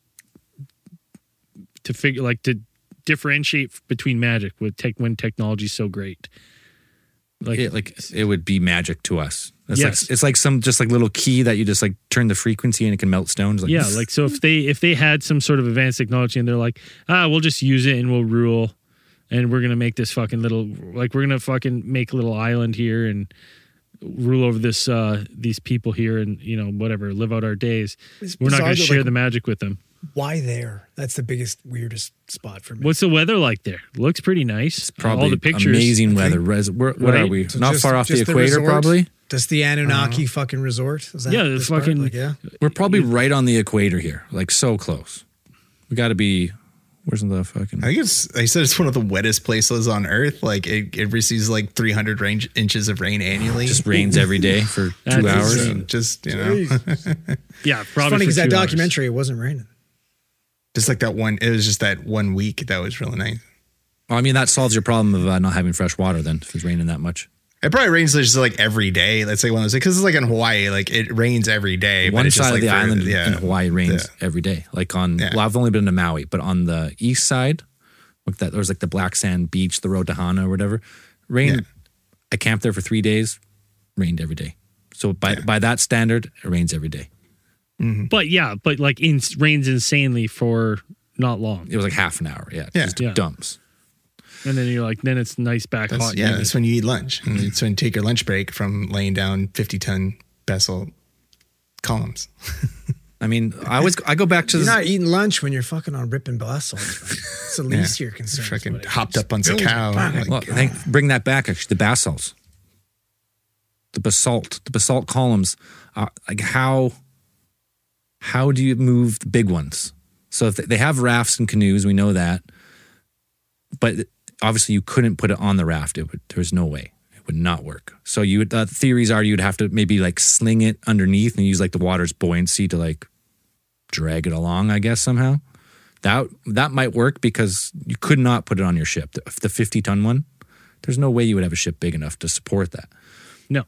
figure, like to differentiate between magic with when technology's so great. Like it would be magic to us. It's yes. it's like some just like little key that you just like turn the frequency and it can melt stones. Like, yeah, like so if they had some sort of advanced technology and they're like, we'll just use it and we'll rule, and we're gonna make this fucking little, like we're gonna fucking make a little island here and rule over this these people here and whatever, live out our days. We're not gonna share the magic with them. Why there? That's the biggest, weirdest spot for me. What's the weather like there? Looks pretty nice. It's probably all the pictures. amazing weather. What are we? So Not just- far off the just equator, resort? probably. Just the Anunnaki fucking resort? Is that Yeah, the it's spot? fucking- Like, yeah. We're probably right on the equator here, like so close. We got to be. Where's the fucking? I think they said it's one of the wettest places on Earth. Like it receives like 300 inches of rain annually. Just rains every day for 2 That's hours. insane. Just Yeah, It's probably. funny because for that 2 hours. documentary, it wasn't raining. just like that one. It was just that 1 week that was really nice. Well, I mean, that solves your problem of not having fresh water. Then, if it's raining that much. It probably rains just like every day. That's like one of those, because it's like in Hawaii, like it rains every day. but One it's just side of like the island in yeah. Hawaii rains Yeah. every day. Like on, Yeah. well, I've only been to Maui, but on the east side, like that, there's like the Black Sand Beach, the Road to Hana or whatever. Rain. Yeah. I camped there for 3 days. Rained every day. So by that standard, it rains every day. But like rains insanely for not long, It was like half an hour. Yeah, Yeah. just Yeah. dumps. and then you're like, then it's nice back That's, hot. yeah, that's when you eat lunch. And it's when you take your lunch break from laying down 50-ton basalt columns. I mean, I go back to You're this, not eating lunch when you're fucking on ripping basalt. It's the least you're concerned. Fucking about it. hopped up on some cow. Like, well, bring that back. Actually, the basalts, the basalt columns. Like how do you move the big ones? So if they have rafts and canoes, we know that, but obviously you couldn't put it on the raft. There's no way. It would not work. So you would, theories are you'd have to maybe like sling it underneath and use like the water's buoyancy to like drag it along, I guess, somehow. That might work because you could not put it on your ship. The 50-ton one, there's no way you would have a ship big enough to support that. No.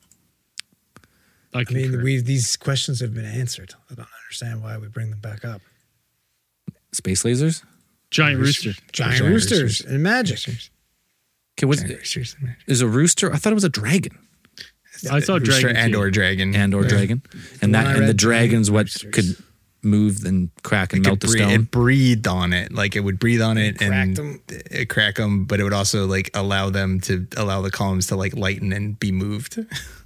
I mean, these questions have been answered. I don't understand why we bring them back up. Space lasers? Giant rooster. Giant roosters and magic. Okay, is a rooster? I thought it was a dragon. I saw dragon and/or dragon. And/or dragon. And the dragon's what could move and crack and melt the stone. It breathed on it. Like it would breathe on it and it crack them, but it would also like allow the columns to like lighten and be moved.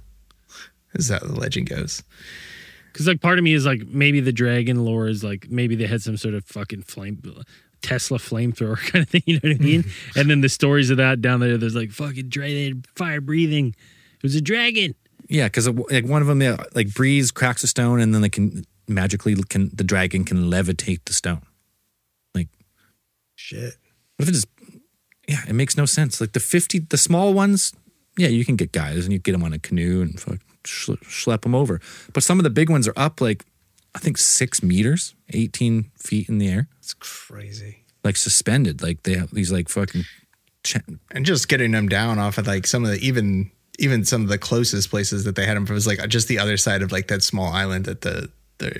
Is how the legend goes. Because like part of me is like maybe the dragon lore is like maybe they had some sort of fucking Tesla flamethrower kind of thing, you know what I mean? And then the stories of that down there's like fucking dragon, fire breathing. It was a dragon. Yeah, because like one of them like breathes, cracks a stone, and then they can magically the dragon can levitate the stone. Like shit. What if it just it makes no sense. Like the small ones, you can get guys and you get them on a canoe and schlep them over. But some of the big ones are up like I think 6 meters, 18 feet in the air. It's crazy. Like suspended. Like they have these like fucking and just getting them down off of like some of the even some of the closest places that they had them from was like just the other side of like that small island that the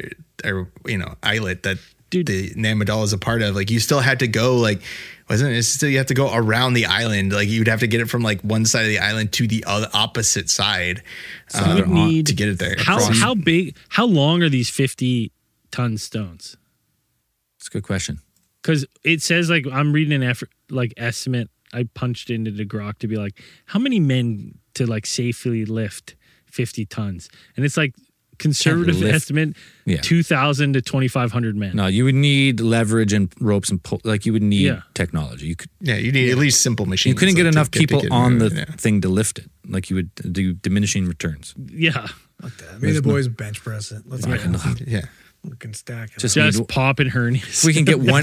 islet that the Namdal is a part of. Like you still had to go like wasn't it still you have to go around the island. Like you'd have to get it from like one side of the island to the other opposite side to get it there. How long are these 50-ton stones? That's a good question. Because it says like I'm reading an estimate. I punched into the Grok to be like, how many men to like safely lift 50 tons? And it's like conservative estimate, 2,000 to 2,500 men. No, you would need leverage and ropes and like you would need technology. You could, you need at least simple machines. You couldn't get enough people on the thing to lift it. Like you would do diminishing returns. Yeah. Like that. I mean, the boys bench press it. Let's we can stack it. Just popping hernias. If we can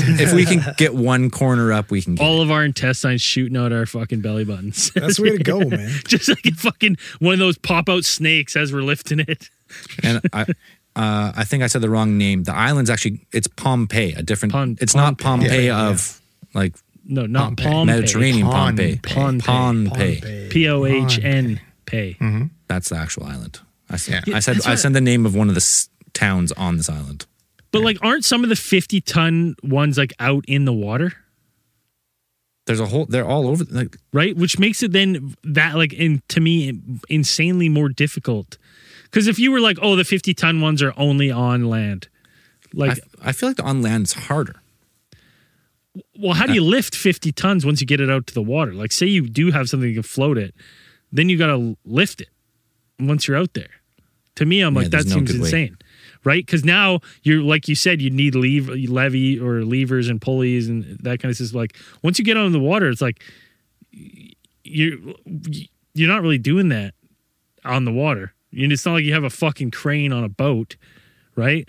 get one corner up, we can get all of our intestines shooting out our fucking belly buttons. That's the way to go, man. Just like a fucking one of those pop out snakes as we're lifting it. And I think I said the wrong name. The island's actually it's Pompeii, a different. It's not Pompeii of like not Pompeii. Mediterranean Pompeii. Pompeii. Pohn Pay. Mm-hmm. That's the actual island. I said the name of one of the towns on this island. But like, aren't some of the 50-ton ones like out in the water? They're all over, like, right? Which makes it then that like, to me, insanely more difficult. Because if you were like, oh, the 50-ton ones are only on land, like I feel like the on land is harder. Well, how do you lift 50 tons once you get it out to the water? Like, say you do have something you can float it, then you got to lift it once you're out there. To me, I'm like, that seems insane. Right? Because now you're like you said, you need levy or levers and pulleys and that kind of stuff. Like once you get on the water, it's like you're not really doing that on the water. It's not like you have a fucking crane on a boat, right?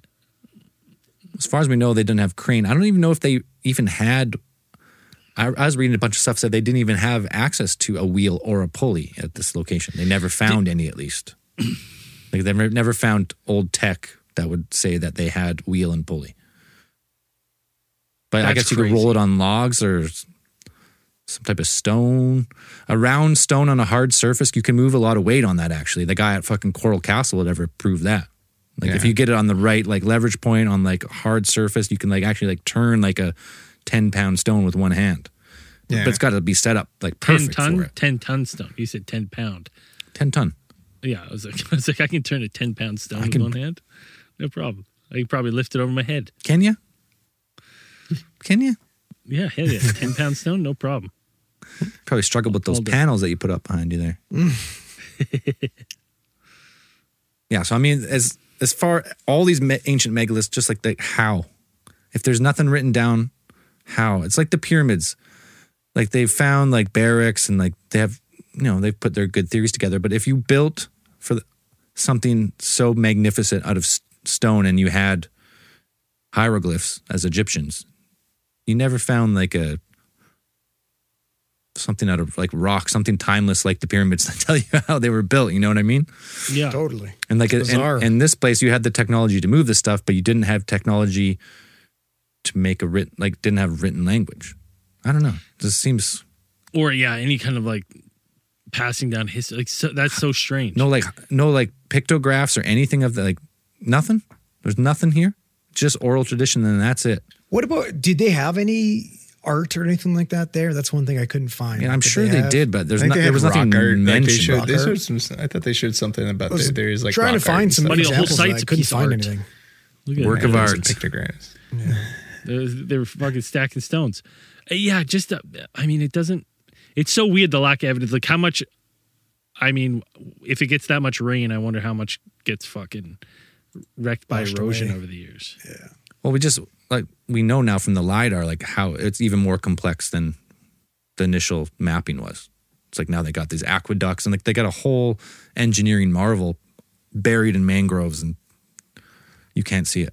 As far as we know, they didn't have crane. I don't even know if they even had. I was reading a bunch of stuff that they didn't even have access to a wheel or a pulley at this location. They never found any, at least. Like they never found old tech that would say that they had wheel and pulley. But I guess you could roll it on logs or some type of stone. A round stone on a hard surface, you can move a lot of weight on that, actually. The guy at fucking Coral Castle would ever prove that. Like if you get it on the right like leverage point on like a hard surface, you can like actually like turn like a 10-pound stone with one hand. Yeah. But it's got to be set up like perfect for it. 10-ton stone. You said 10-pound. 10-ton. Yeah, I was like, I can turn a 10-pound stone with one hand. No problem. I can probably lift it over my head. Can you? Can you? Yeah, hell yeah. 10-pound stone, no problem. Probably struggle with those panels that you put up behind you there. Yeah, so I mean, as far all these ancient megaliths, just like how, if there's nothing written down, how? It's like the pyramids. Like they've found like barracks and like they have, they've put their good theories together. But if you built for something so magnificent out of stone and you had hieroglyphs as Egyptians, you never found like a something out of like rock, something timeless like the pyramids that tell you how they were built. You know what I mean? Yeah. Totally. And like bizarre. and this place, you had the technology to move this stuff, but you didn't have technology to make a written, like didn't have written language. I don't know. This seems Or any kind of like passing down history. Like that's so strange. no like pictographs or anything of the like nothing. There's nothing here. Just oral tradition, and that's it. What about, did they have any art or anything like that there? That's one thing I couldn't find. Yeah, I'm Did sure they have- did, but I think they there had was rock nothing art. Like they mentioned. showed, rock they art? showed some. I thought they showed something about I was there's like trying to rock find art. some Buddy, the whole examples of that. site's I a couldn't piece of find art. anything. Look at Work that. of There's art. some pictograms. They were fucking stacking stones. Yeah, just I mean, it doesn't. It's so weird, the lack of evidence. Like how much. I mean, if it gets that much rain, I wonder how much gets fucking wrecked by Washed erosion away. over the years. Yeah. Well, we know now from the LiDAR, like how it's even more complex than the initial mapping was. It's like now they got these aqueducts and like they got a whole engineering marvel buried in mangroves and you can't see it.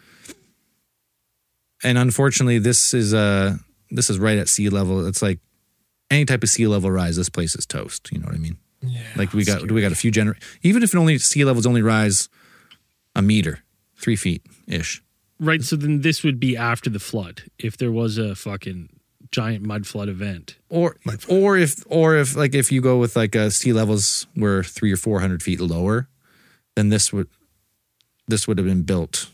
And unfortunately, this is right at sea level. It's like any type of sea level rise, this place is toast. You know what I mean? Yeah. Like we got a few even if sea levels only rise a meter, 3 feet ish. Right. So then this would be after the flood, if there was a fucking giant mud flood event. Or if like if you go with like sea levels were 300 or 400 feet lower, then this would have been built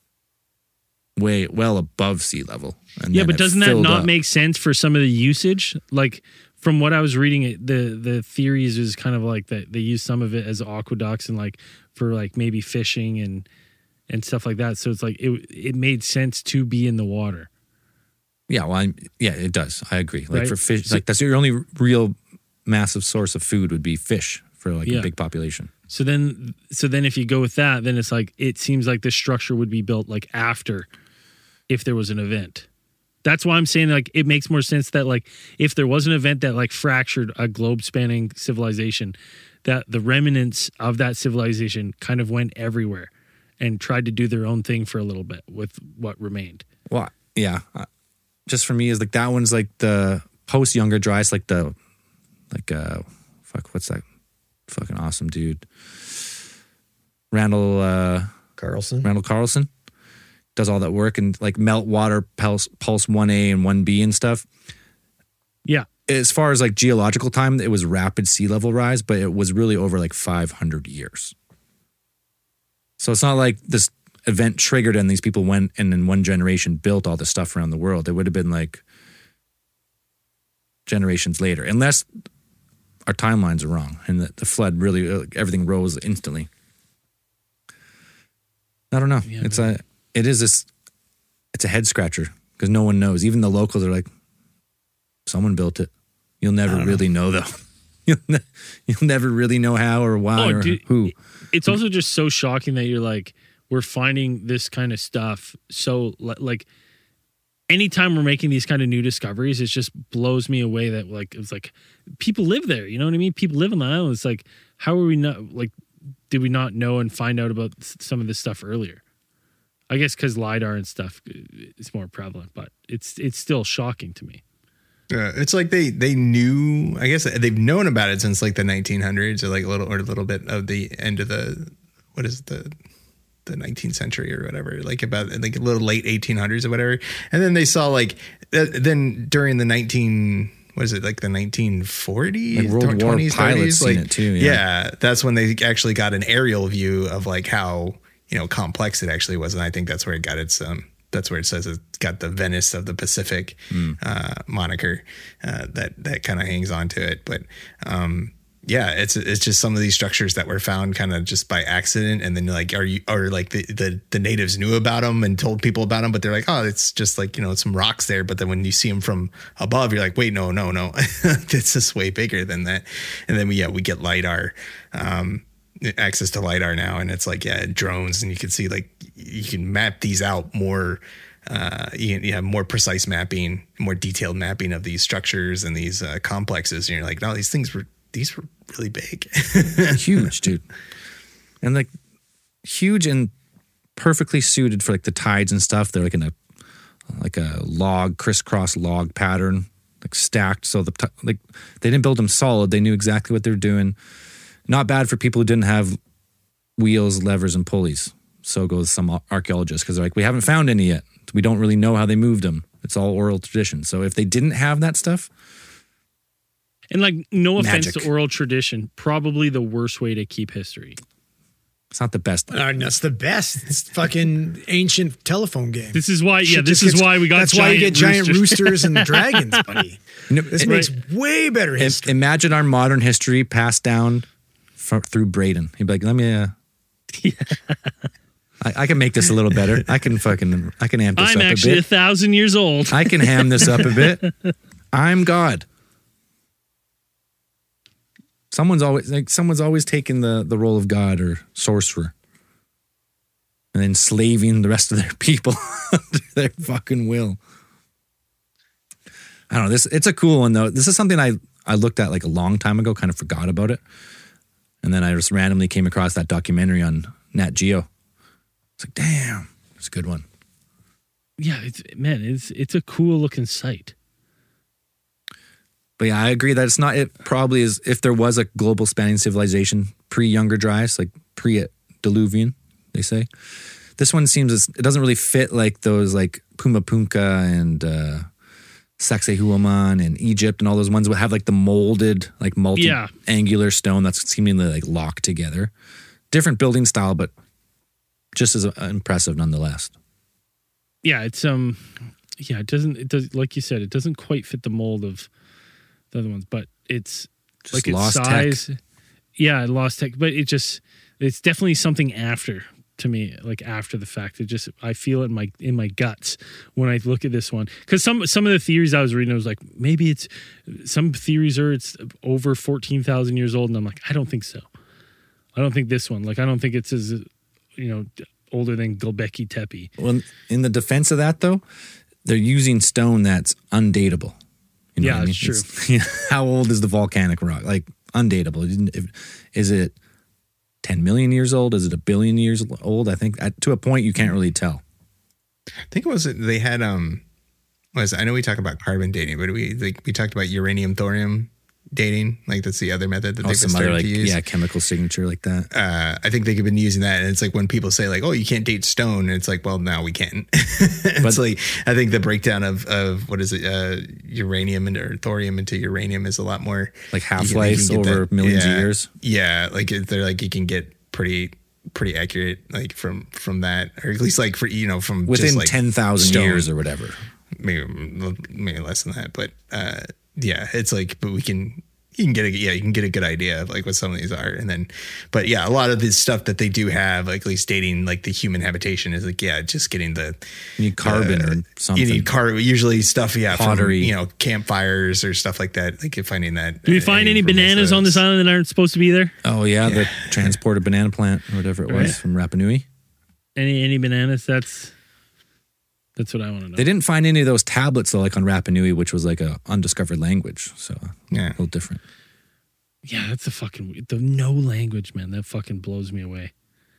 well above sea level. And Yeah, then but it doesn't that filled not up. make sense for some of the usage? Like from what I was reading, the theories is kind of like that they use some of it as aqueducts and like for like maybe fishing and stuff like that. So it's like it made sense to be in the water. Yeah, well, it does. I agree. Like Right. for fish, like that's your only real massive source of food would be fish for like Yeah. a big population. So then if you go with that, then it's like it seems like this structure would be built like after, if there was an event. That's why I'm saying like it makes more sense that like if there was an event that like fractured a globe spanning civilization, that the remnants of that civilization kind of went everywhere and tried to do their own thing for a little bit with what remained. Well, yeah. Just for me is like that one's like the post Younger Dryas, what's that fucking awesome dude? Randall Carlson does all that work and like Meltwater, Pulse 1A and 1B and stuff. Yeah. As far as like geological time, it was rapid sea level rise, but it was really over like 500 years. So it's not like this event triggered and these people went and in one generation built all this stuff around the world. It would have been like generations later, unless our timelines are wrong and the flood really, everything rose instantly. I don't know. Yeah, It's a head scratcher because no one knows. Even the locals are like, someone built it. You'll never really know though. You'll never really know how or why or who. It's also just so shocking that you're like, we're finding this kind of stuff. So like anytime we're making these kind of new discoveries, it just blows me away that like, it's like people live there. You know what I mean? People live on the island. It's like, how are we not like, did we not know and find out about some of this stuff earlier? I guess because LiDAR and stuff is more prevalent, but it's still shocking to me. It's like they knew. I guess they've known about it since like the 1900s, or like a little bit of the end of the 19th century or whatever, like about like a little late 1800s or whatever. And then they saw like then during the 1940s, Like World War 20s, pilots 30s, seen it too. yeah, that's when they actually got an aerial view of like how complex it actually was, and I think that's where it got its that's where it says it's got the Venice of the Pacific moniker that kind of hangs on to it. But yeah, it's just some of these structures that were found kind of just by accident, and then like the natives knew about them and told people about them, but they're like, oh, it's just like some rocks there. But then when you see them from above, you're like, wait, no, this is way bigger than that. And then we get LiDAR. Access to LiDAR now, and it's like drones, and you can see like you can map these out more. You have more precise mapping, more detailed mapping of these structures and these complexes, and you're like, no, these were really big, Huge, dude, and like huge and perfectly suited for like the tides and stuff. They're like in a crisscross log pattern like stacked. So they didn't build them solid. They knew exactly what they were doing. Not bad for people who didn't have wheels, levers, and pulleys. So goes some archaeologists, because they're like, we haven't found any yet. We don't really know how they moved them. It's all oral tradition. So if they didn't have that stuff, and like, no offense Magic. to oral tradition, probably the worst way to keep history. it's not the best. That's the best. It's fucking ancient telephone game. This is why, Shit this just is gets- why we got That's why you get giant roosters. roosters and dragons, buddy. This makes way better history. Imagine our modern history passed down through Braden. He'd be like, let me, I can make this a little better. I can amp this I'm up actually a bit. 1,000 years old. I can ham this up a bit. I'm God. Someone's always taking the role of God or sorcerer and enslaving the rest of their people under their fucking will. I don't know. It's a cool one though. This is something I looked at like a long time ago, kind of forgot about it. And then I just randomly came across that documentary on Nat Geo. It's like, damn, it's a good one. Yeah, it's a cool looking site. But yeah, I agree that it probably is, if there was a global spanning civilization pre-Younger Dryas, like pre-Diluvian, they say. This one seems, it doesn't really fit like those like Pumapunka and Sacsayhuaman and Egypt and all those ones that have like the molded, like multi-angular stone that's seemingly like locked together. Different building style, but just as impressive nonetheless. Yeah, it does, like you said, it doesn't quite fit the mold of the other ones, but it's Just like its lost size. tech. Yeah, lost tech, but it's definitely something after, to me, like after the fact. I feel it in my guts when I look at this one, because some of the theories I was reading, I was like, maybe some theories are it's over 14,000 years old, and I'm like, I don't think so. I don't think this one. Like, I don't think it's as older than Göbekli Tepe. Well, in the defense of that though, they're using stone that's undateable. You know what I mean? That's true. How old is the volcanic rock? Like undateable. Is it 10 million years old? Is it 1 billion years old? I think to a point you can't really tell. I think they had I know we talk about carbon dating, but we talked about uranium thorium dating. Like that's the other method that they've been starting to use. Yeah, chemical signature like that. I think they've been using that, and it's like when people say like, "Oh, you can't date stone," and it's like, "Well, no, we can." It's like I think the breakdown of what is it, uranium or thorium into uranium is a lot more like half-life over millions of years. Yeah, like they're like you can get pretty accurate like from that, or at least like for from within just, like, 10,000 years or whatever. Maybe less than that, but yeah, it's like, but you can get a good idea of like what some of these are, and then, but yeah, a lot of this stuff that they do have, like at least dating like the human habitation is like, just getting you need carbon or something. You need carbon, usually stuff, pottery, from campfires or stuff like that. Like you're finding that. Do we find any bananas on this island that aren't supposed to be there? Oh yeah, the transported banana plant or whatever it was from Rapa Nui. Any bananas? That's what I want to know. They didn't find any of those tablets though, like on Rapa Nui, which was like a undiscovered language. So a little different. Yeah, that's the no language, man. That fucking blows me away.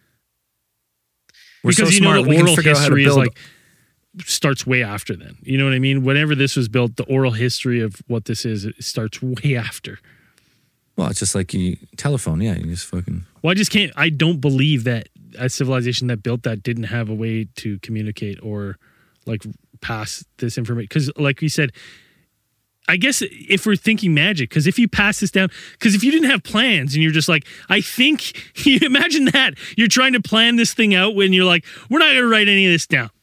We're because so smart. The We can oral figure out how to history is build. like starts way after then. You know what I mean? Whenever this was built, the oral history of what this is, it starts way after. Well, it's just like telephone. Yeah, you just fucking. Well, I don't believe that a civilization that built that didn't have a way to communicate or like pass this information. Because like we said, I guess if we're thinking magic, because if you pass this down, because if you didn't have plans and you're just like, I think, you imagine that you're trying to plan this thing out when you're like, we're not going to write any of this down.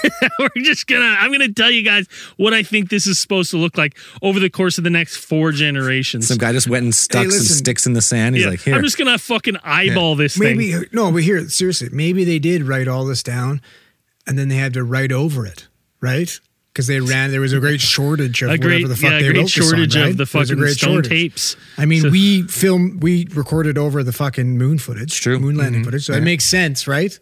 I'm going to tell you guys what I think this is supposed to look like over the course of the next 4 generations. Some guy just went and stuck some sticks in the sand. He's like, here. I'm just going to fucking eyeball this thing. But here, seriously, maybe they did write all this down and then they had to write over it, right? Because there was a great shortage of whatever the fuck they wrote this on, right? Of the fucking stone tapes. I mean, we recorded over the fucking moon footage, moon landing footage, so it makes sense, right?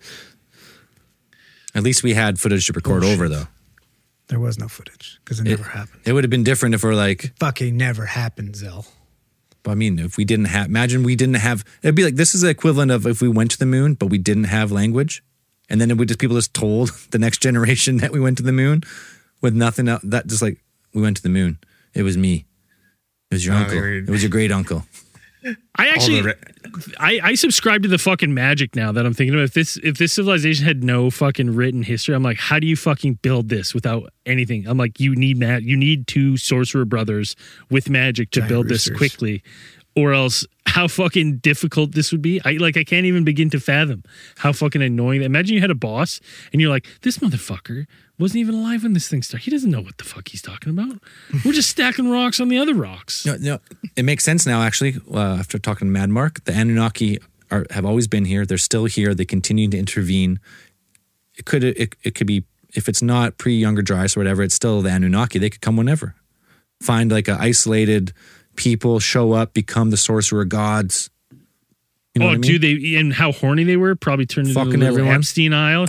At least we had footage to record over, though. There was no footage because it never happened. It would have been different if we're like, fucking never happened, Zell. I mean, if we didn't have, imagine we didn't have. It'd be like this is the equivalent of if we went to the moon, but we didn't have language, and then people just told the next generation that we went to the moon. With nothing else, that just like we went to the moon, It was me. It was your uncle. they were- It was your great uncle. I actually, All the I subscribe to the fucking magic now that I'm thinking about. If this civilization had no fucking written history, I'm like, how do you fucking build this without anything? I'm like, you need two sorcerer brothers with magic to build this roosters. quickly, or else how fucking difficult this would be. I can't even begin to fathom how fucking annoying. Imagine you had a boss and you're like, this motherfucker wasn't even alive when this thing started. He doesn't know what the fuck he's talking about. We're just stacking rocks on the other rocks. No, it makes sense now, actually, after talking to Mad Mark. The Anunnaki have always been here. They're still here. They continue to intervene. It could be, if it's not pre-Younger Dryas or whatever, it's still the Anunnaki. They could come whenever. Find like an isolated people, show up, become the sorcerer gods. You know what I mean? Dude, and how horny they were, probably turned into Fucking a little everyone. Epstein Isle.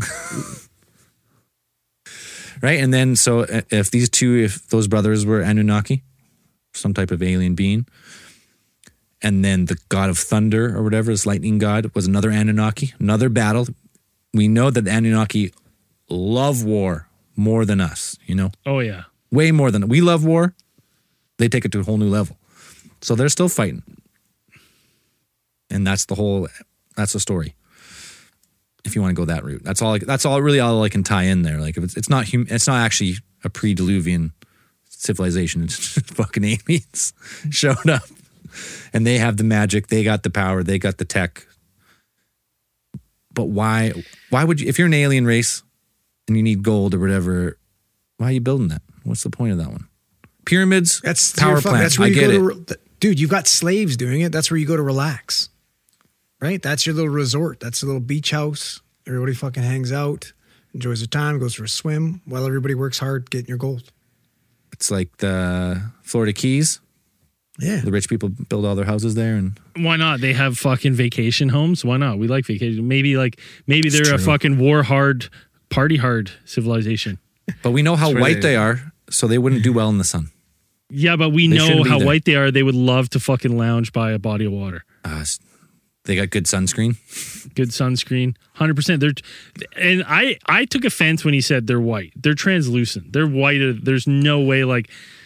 Right? And then, so if those brothers were Anunnaki, some type of alien being, and then the god of thunder or whatever, this lightning god, was another Anunnaki, another battle. We know that the Anunnaki love war more than us, you know? Oh, yeah. Way more than we love war. They take it to a whole new level. So they're still fighting. And that's the story. If you want to go that route, that's all I can tie in there. Like, if it's not actually a pre-Diluvian civilization. It's just fucking aliens showed up, and they have the magic, they got the power, they got the tech. But why would you? If you're an alien race and you need gold or whatever, why are you building that? What's the point of that one? Pyramids, That's power your fun. plants. That's where I you get go it. dude, you've got slaves doing it. That's where you go to relax. Right? That's your little resort. That's a little beach house. Everybody fucking hangs out, enjoys their time, goes for a swim while everybody works hard getting your gold. It's like the Florida Keys. Yeah. The rich people build all their houses there, and Why not? They have fucking vacation homes. Why not? We like vacation. Maybe they're true. a fucking war hard, party hard civilization. but we know how That's where white they are, so they wouldn't do well in the sun. Yeah, but we They know shouldn't be how there. white they are. They would love to fucking lounge by a body of water. They got good sunscreen. Good sunscreen, 100%. And I took offense when he said they're white. They're translucent. They're whiter. There's no way like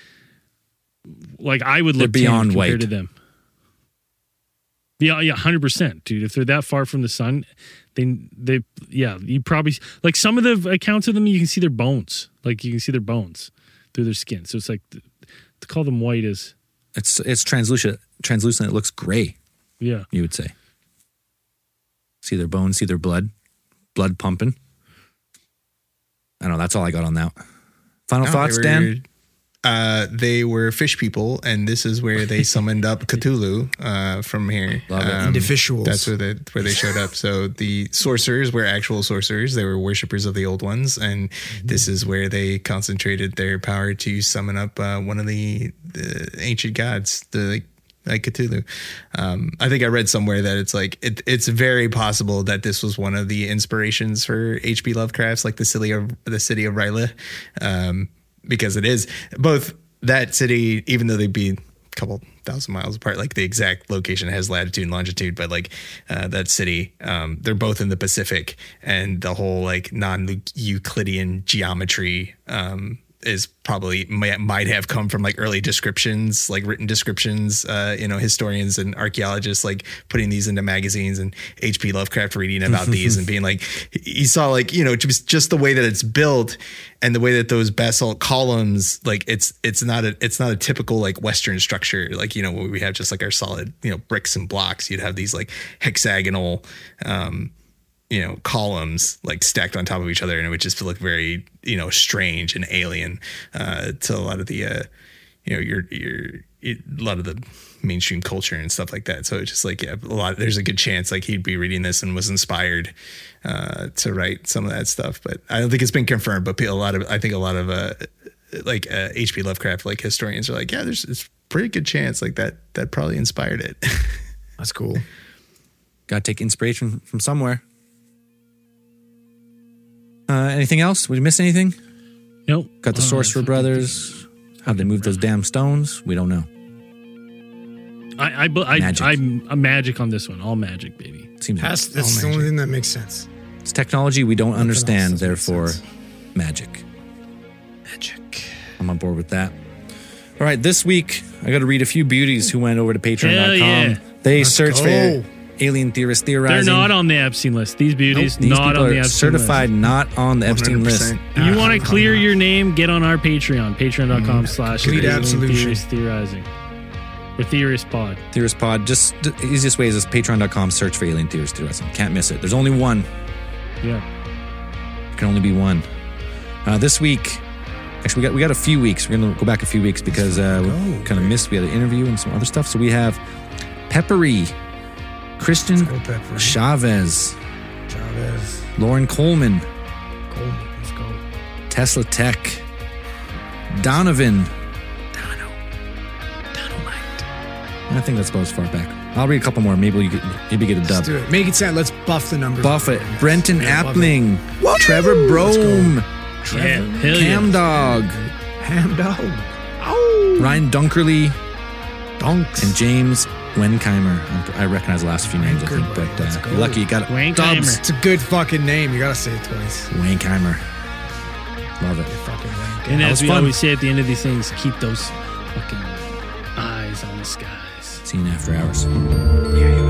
I would look They're beyond tan compared white. to them. Yeah, 100%, dude. If they're that far from the sun, you probably like some of the accounts of them. You can see their bones. Like you can see their bones through their skin. So it's like to call them white is It's translucent. Translucent. It looks gray. yeah. You would say. See their bones. See their blood pumping. I don't know. That's all I got on that. Final thoughts, Dan? They were fish people, and this is where they summoned up Cthulhu from here. Love it. Individuals. That's where they showed up. So the sorcerers were actual sorcerers. They were worshippers of the old ones, and this is where they concentrated their power to summon up one of the ancient gods, like Cthulhu. I think I read somewhere that it's like it's very possible that this was one of the inspirations for H.P. Lovecraft's like the city of R'lyeh, because it is both that city, even though they'd be a couple thousand miles apart, like the exact location has latitude and longitude, but like that city, they're both in the Pacific, and the whole like non-Euclidean geometry is probably might have come from like early descriptions, like written descriptions, historians and archaeologists like putting these into magazines, and H.P. Lovecraft reading about these and being like, he saw like, just the way that it's built and the way that those basalt columns, like it's not a typical like Western structure. Like, where we have just like our solid, bricks and blocks. You'd have these like hexagonal, columns like stacked on top of each other, and it would just look very, strange and alien to a lot of the, a lot of the mainstream culture and stuff like that. So it's just like, there's a good chance like he'd be reading this and was inspired to write some of that stuff. But I don't think it's been confirmed. But a lot of H.P. Lovecraft like historians are like, yeah, it's a pretty good chance like that probably inspired it. That's cool. Got to take inspiration from somewhere. Anything else? Would we miss anything? Nope. Got the Sorcerer Brothers. How'd they move those damn stones? We don't know. Magic. I'm a magic on this one. All magic, baby. Seems That's all the magic. only thing that makes sense. It's technology we don't understand, else doesn't make therefore sense. magic. Magic. I'm on board with that. All right, this week I got to read a few beauties who went over to Patreon.com. Hell yeah. They Let's searched go. for alien theorists They're theorizing. not on the Epstein list. These beauties, These not people on the are Epstein certified list. not on the Epstein list. 100%. You want to clear your name? Get on our Patreon, patreon.com/alien Complete absolution. theorist theorizing. Or Theorist Pod. Theorist Pod. Just the easiest way is just patreon.com, search for alien theorists theorizing. Can't miss it. There's only one. Yeah. There can only be one. This week, actually, we got a few weeks. We're going to go back a few weeks because we kind of missed. We had an interview and some other stuff. So we have Peppery, Christian Go Pepper. Chavez, Chavez. Lauren Coleman, Coleman. Let's go. Tesla Tech, Donovan. I think that's about as far back. I'll read a couple more. Maybe get a Let's dub. do it. Make it sound. Let's buff the numbers. Buffett, Brenton Yeah, buff Appling, Trevor Brome, Yeah. Hell Cam yeah. Dog, Ham dog. Ryan Dunkerley, Donks. and James Wenkheimer. I recognize the last few names, I think, Wenkheimer, but let's go. you're lucky you got it. Wenkheimer. Dubs. It's a good fucking name. You gotta say it twice. Wenkheimer. Love it. Fucking wank. And That as was we fun. always say at the end of these things, keep those fucking eyes on the skies. See you in after hours. Yeah, you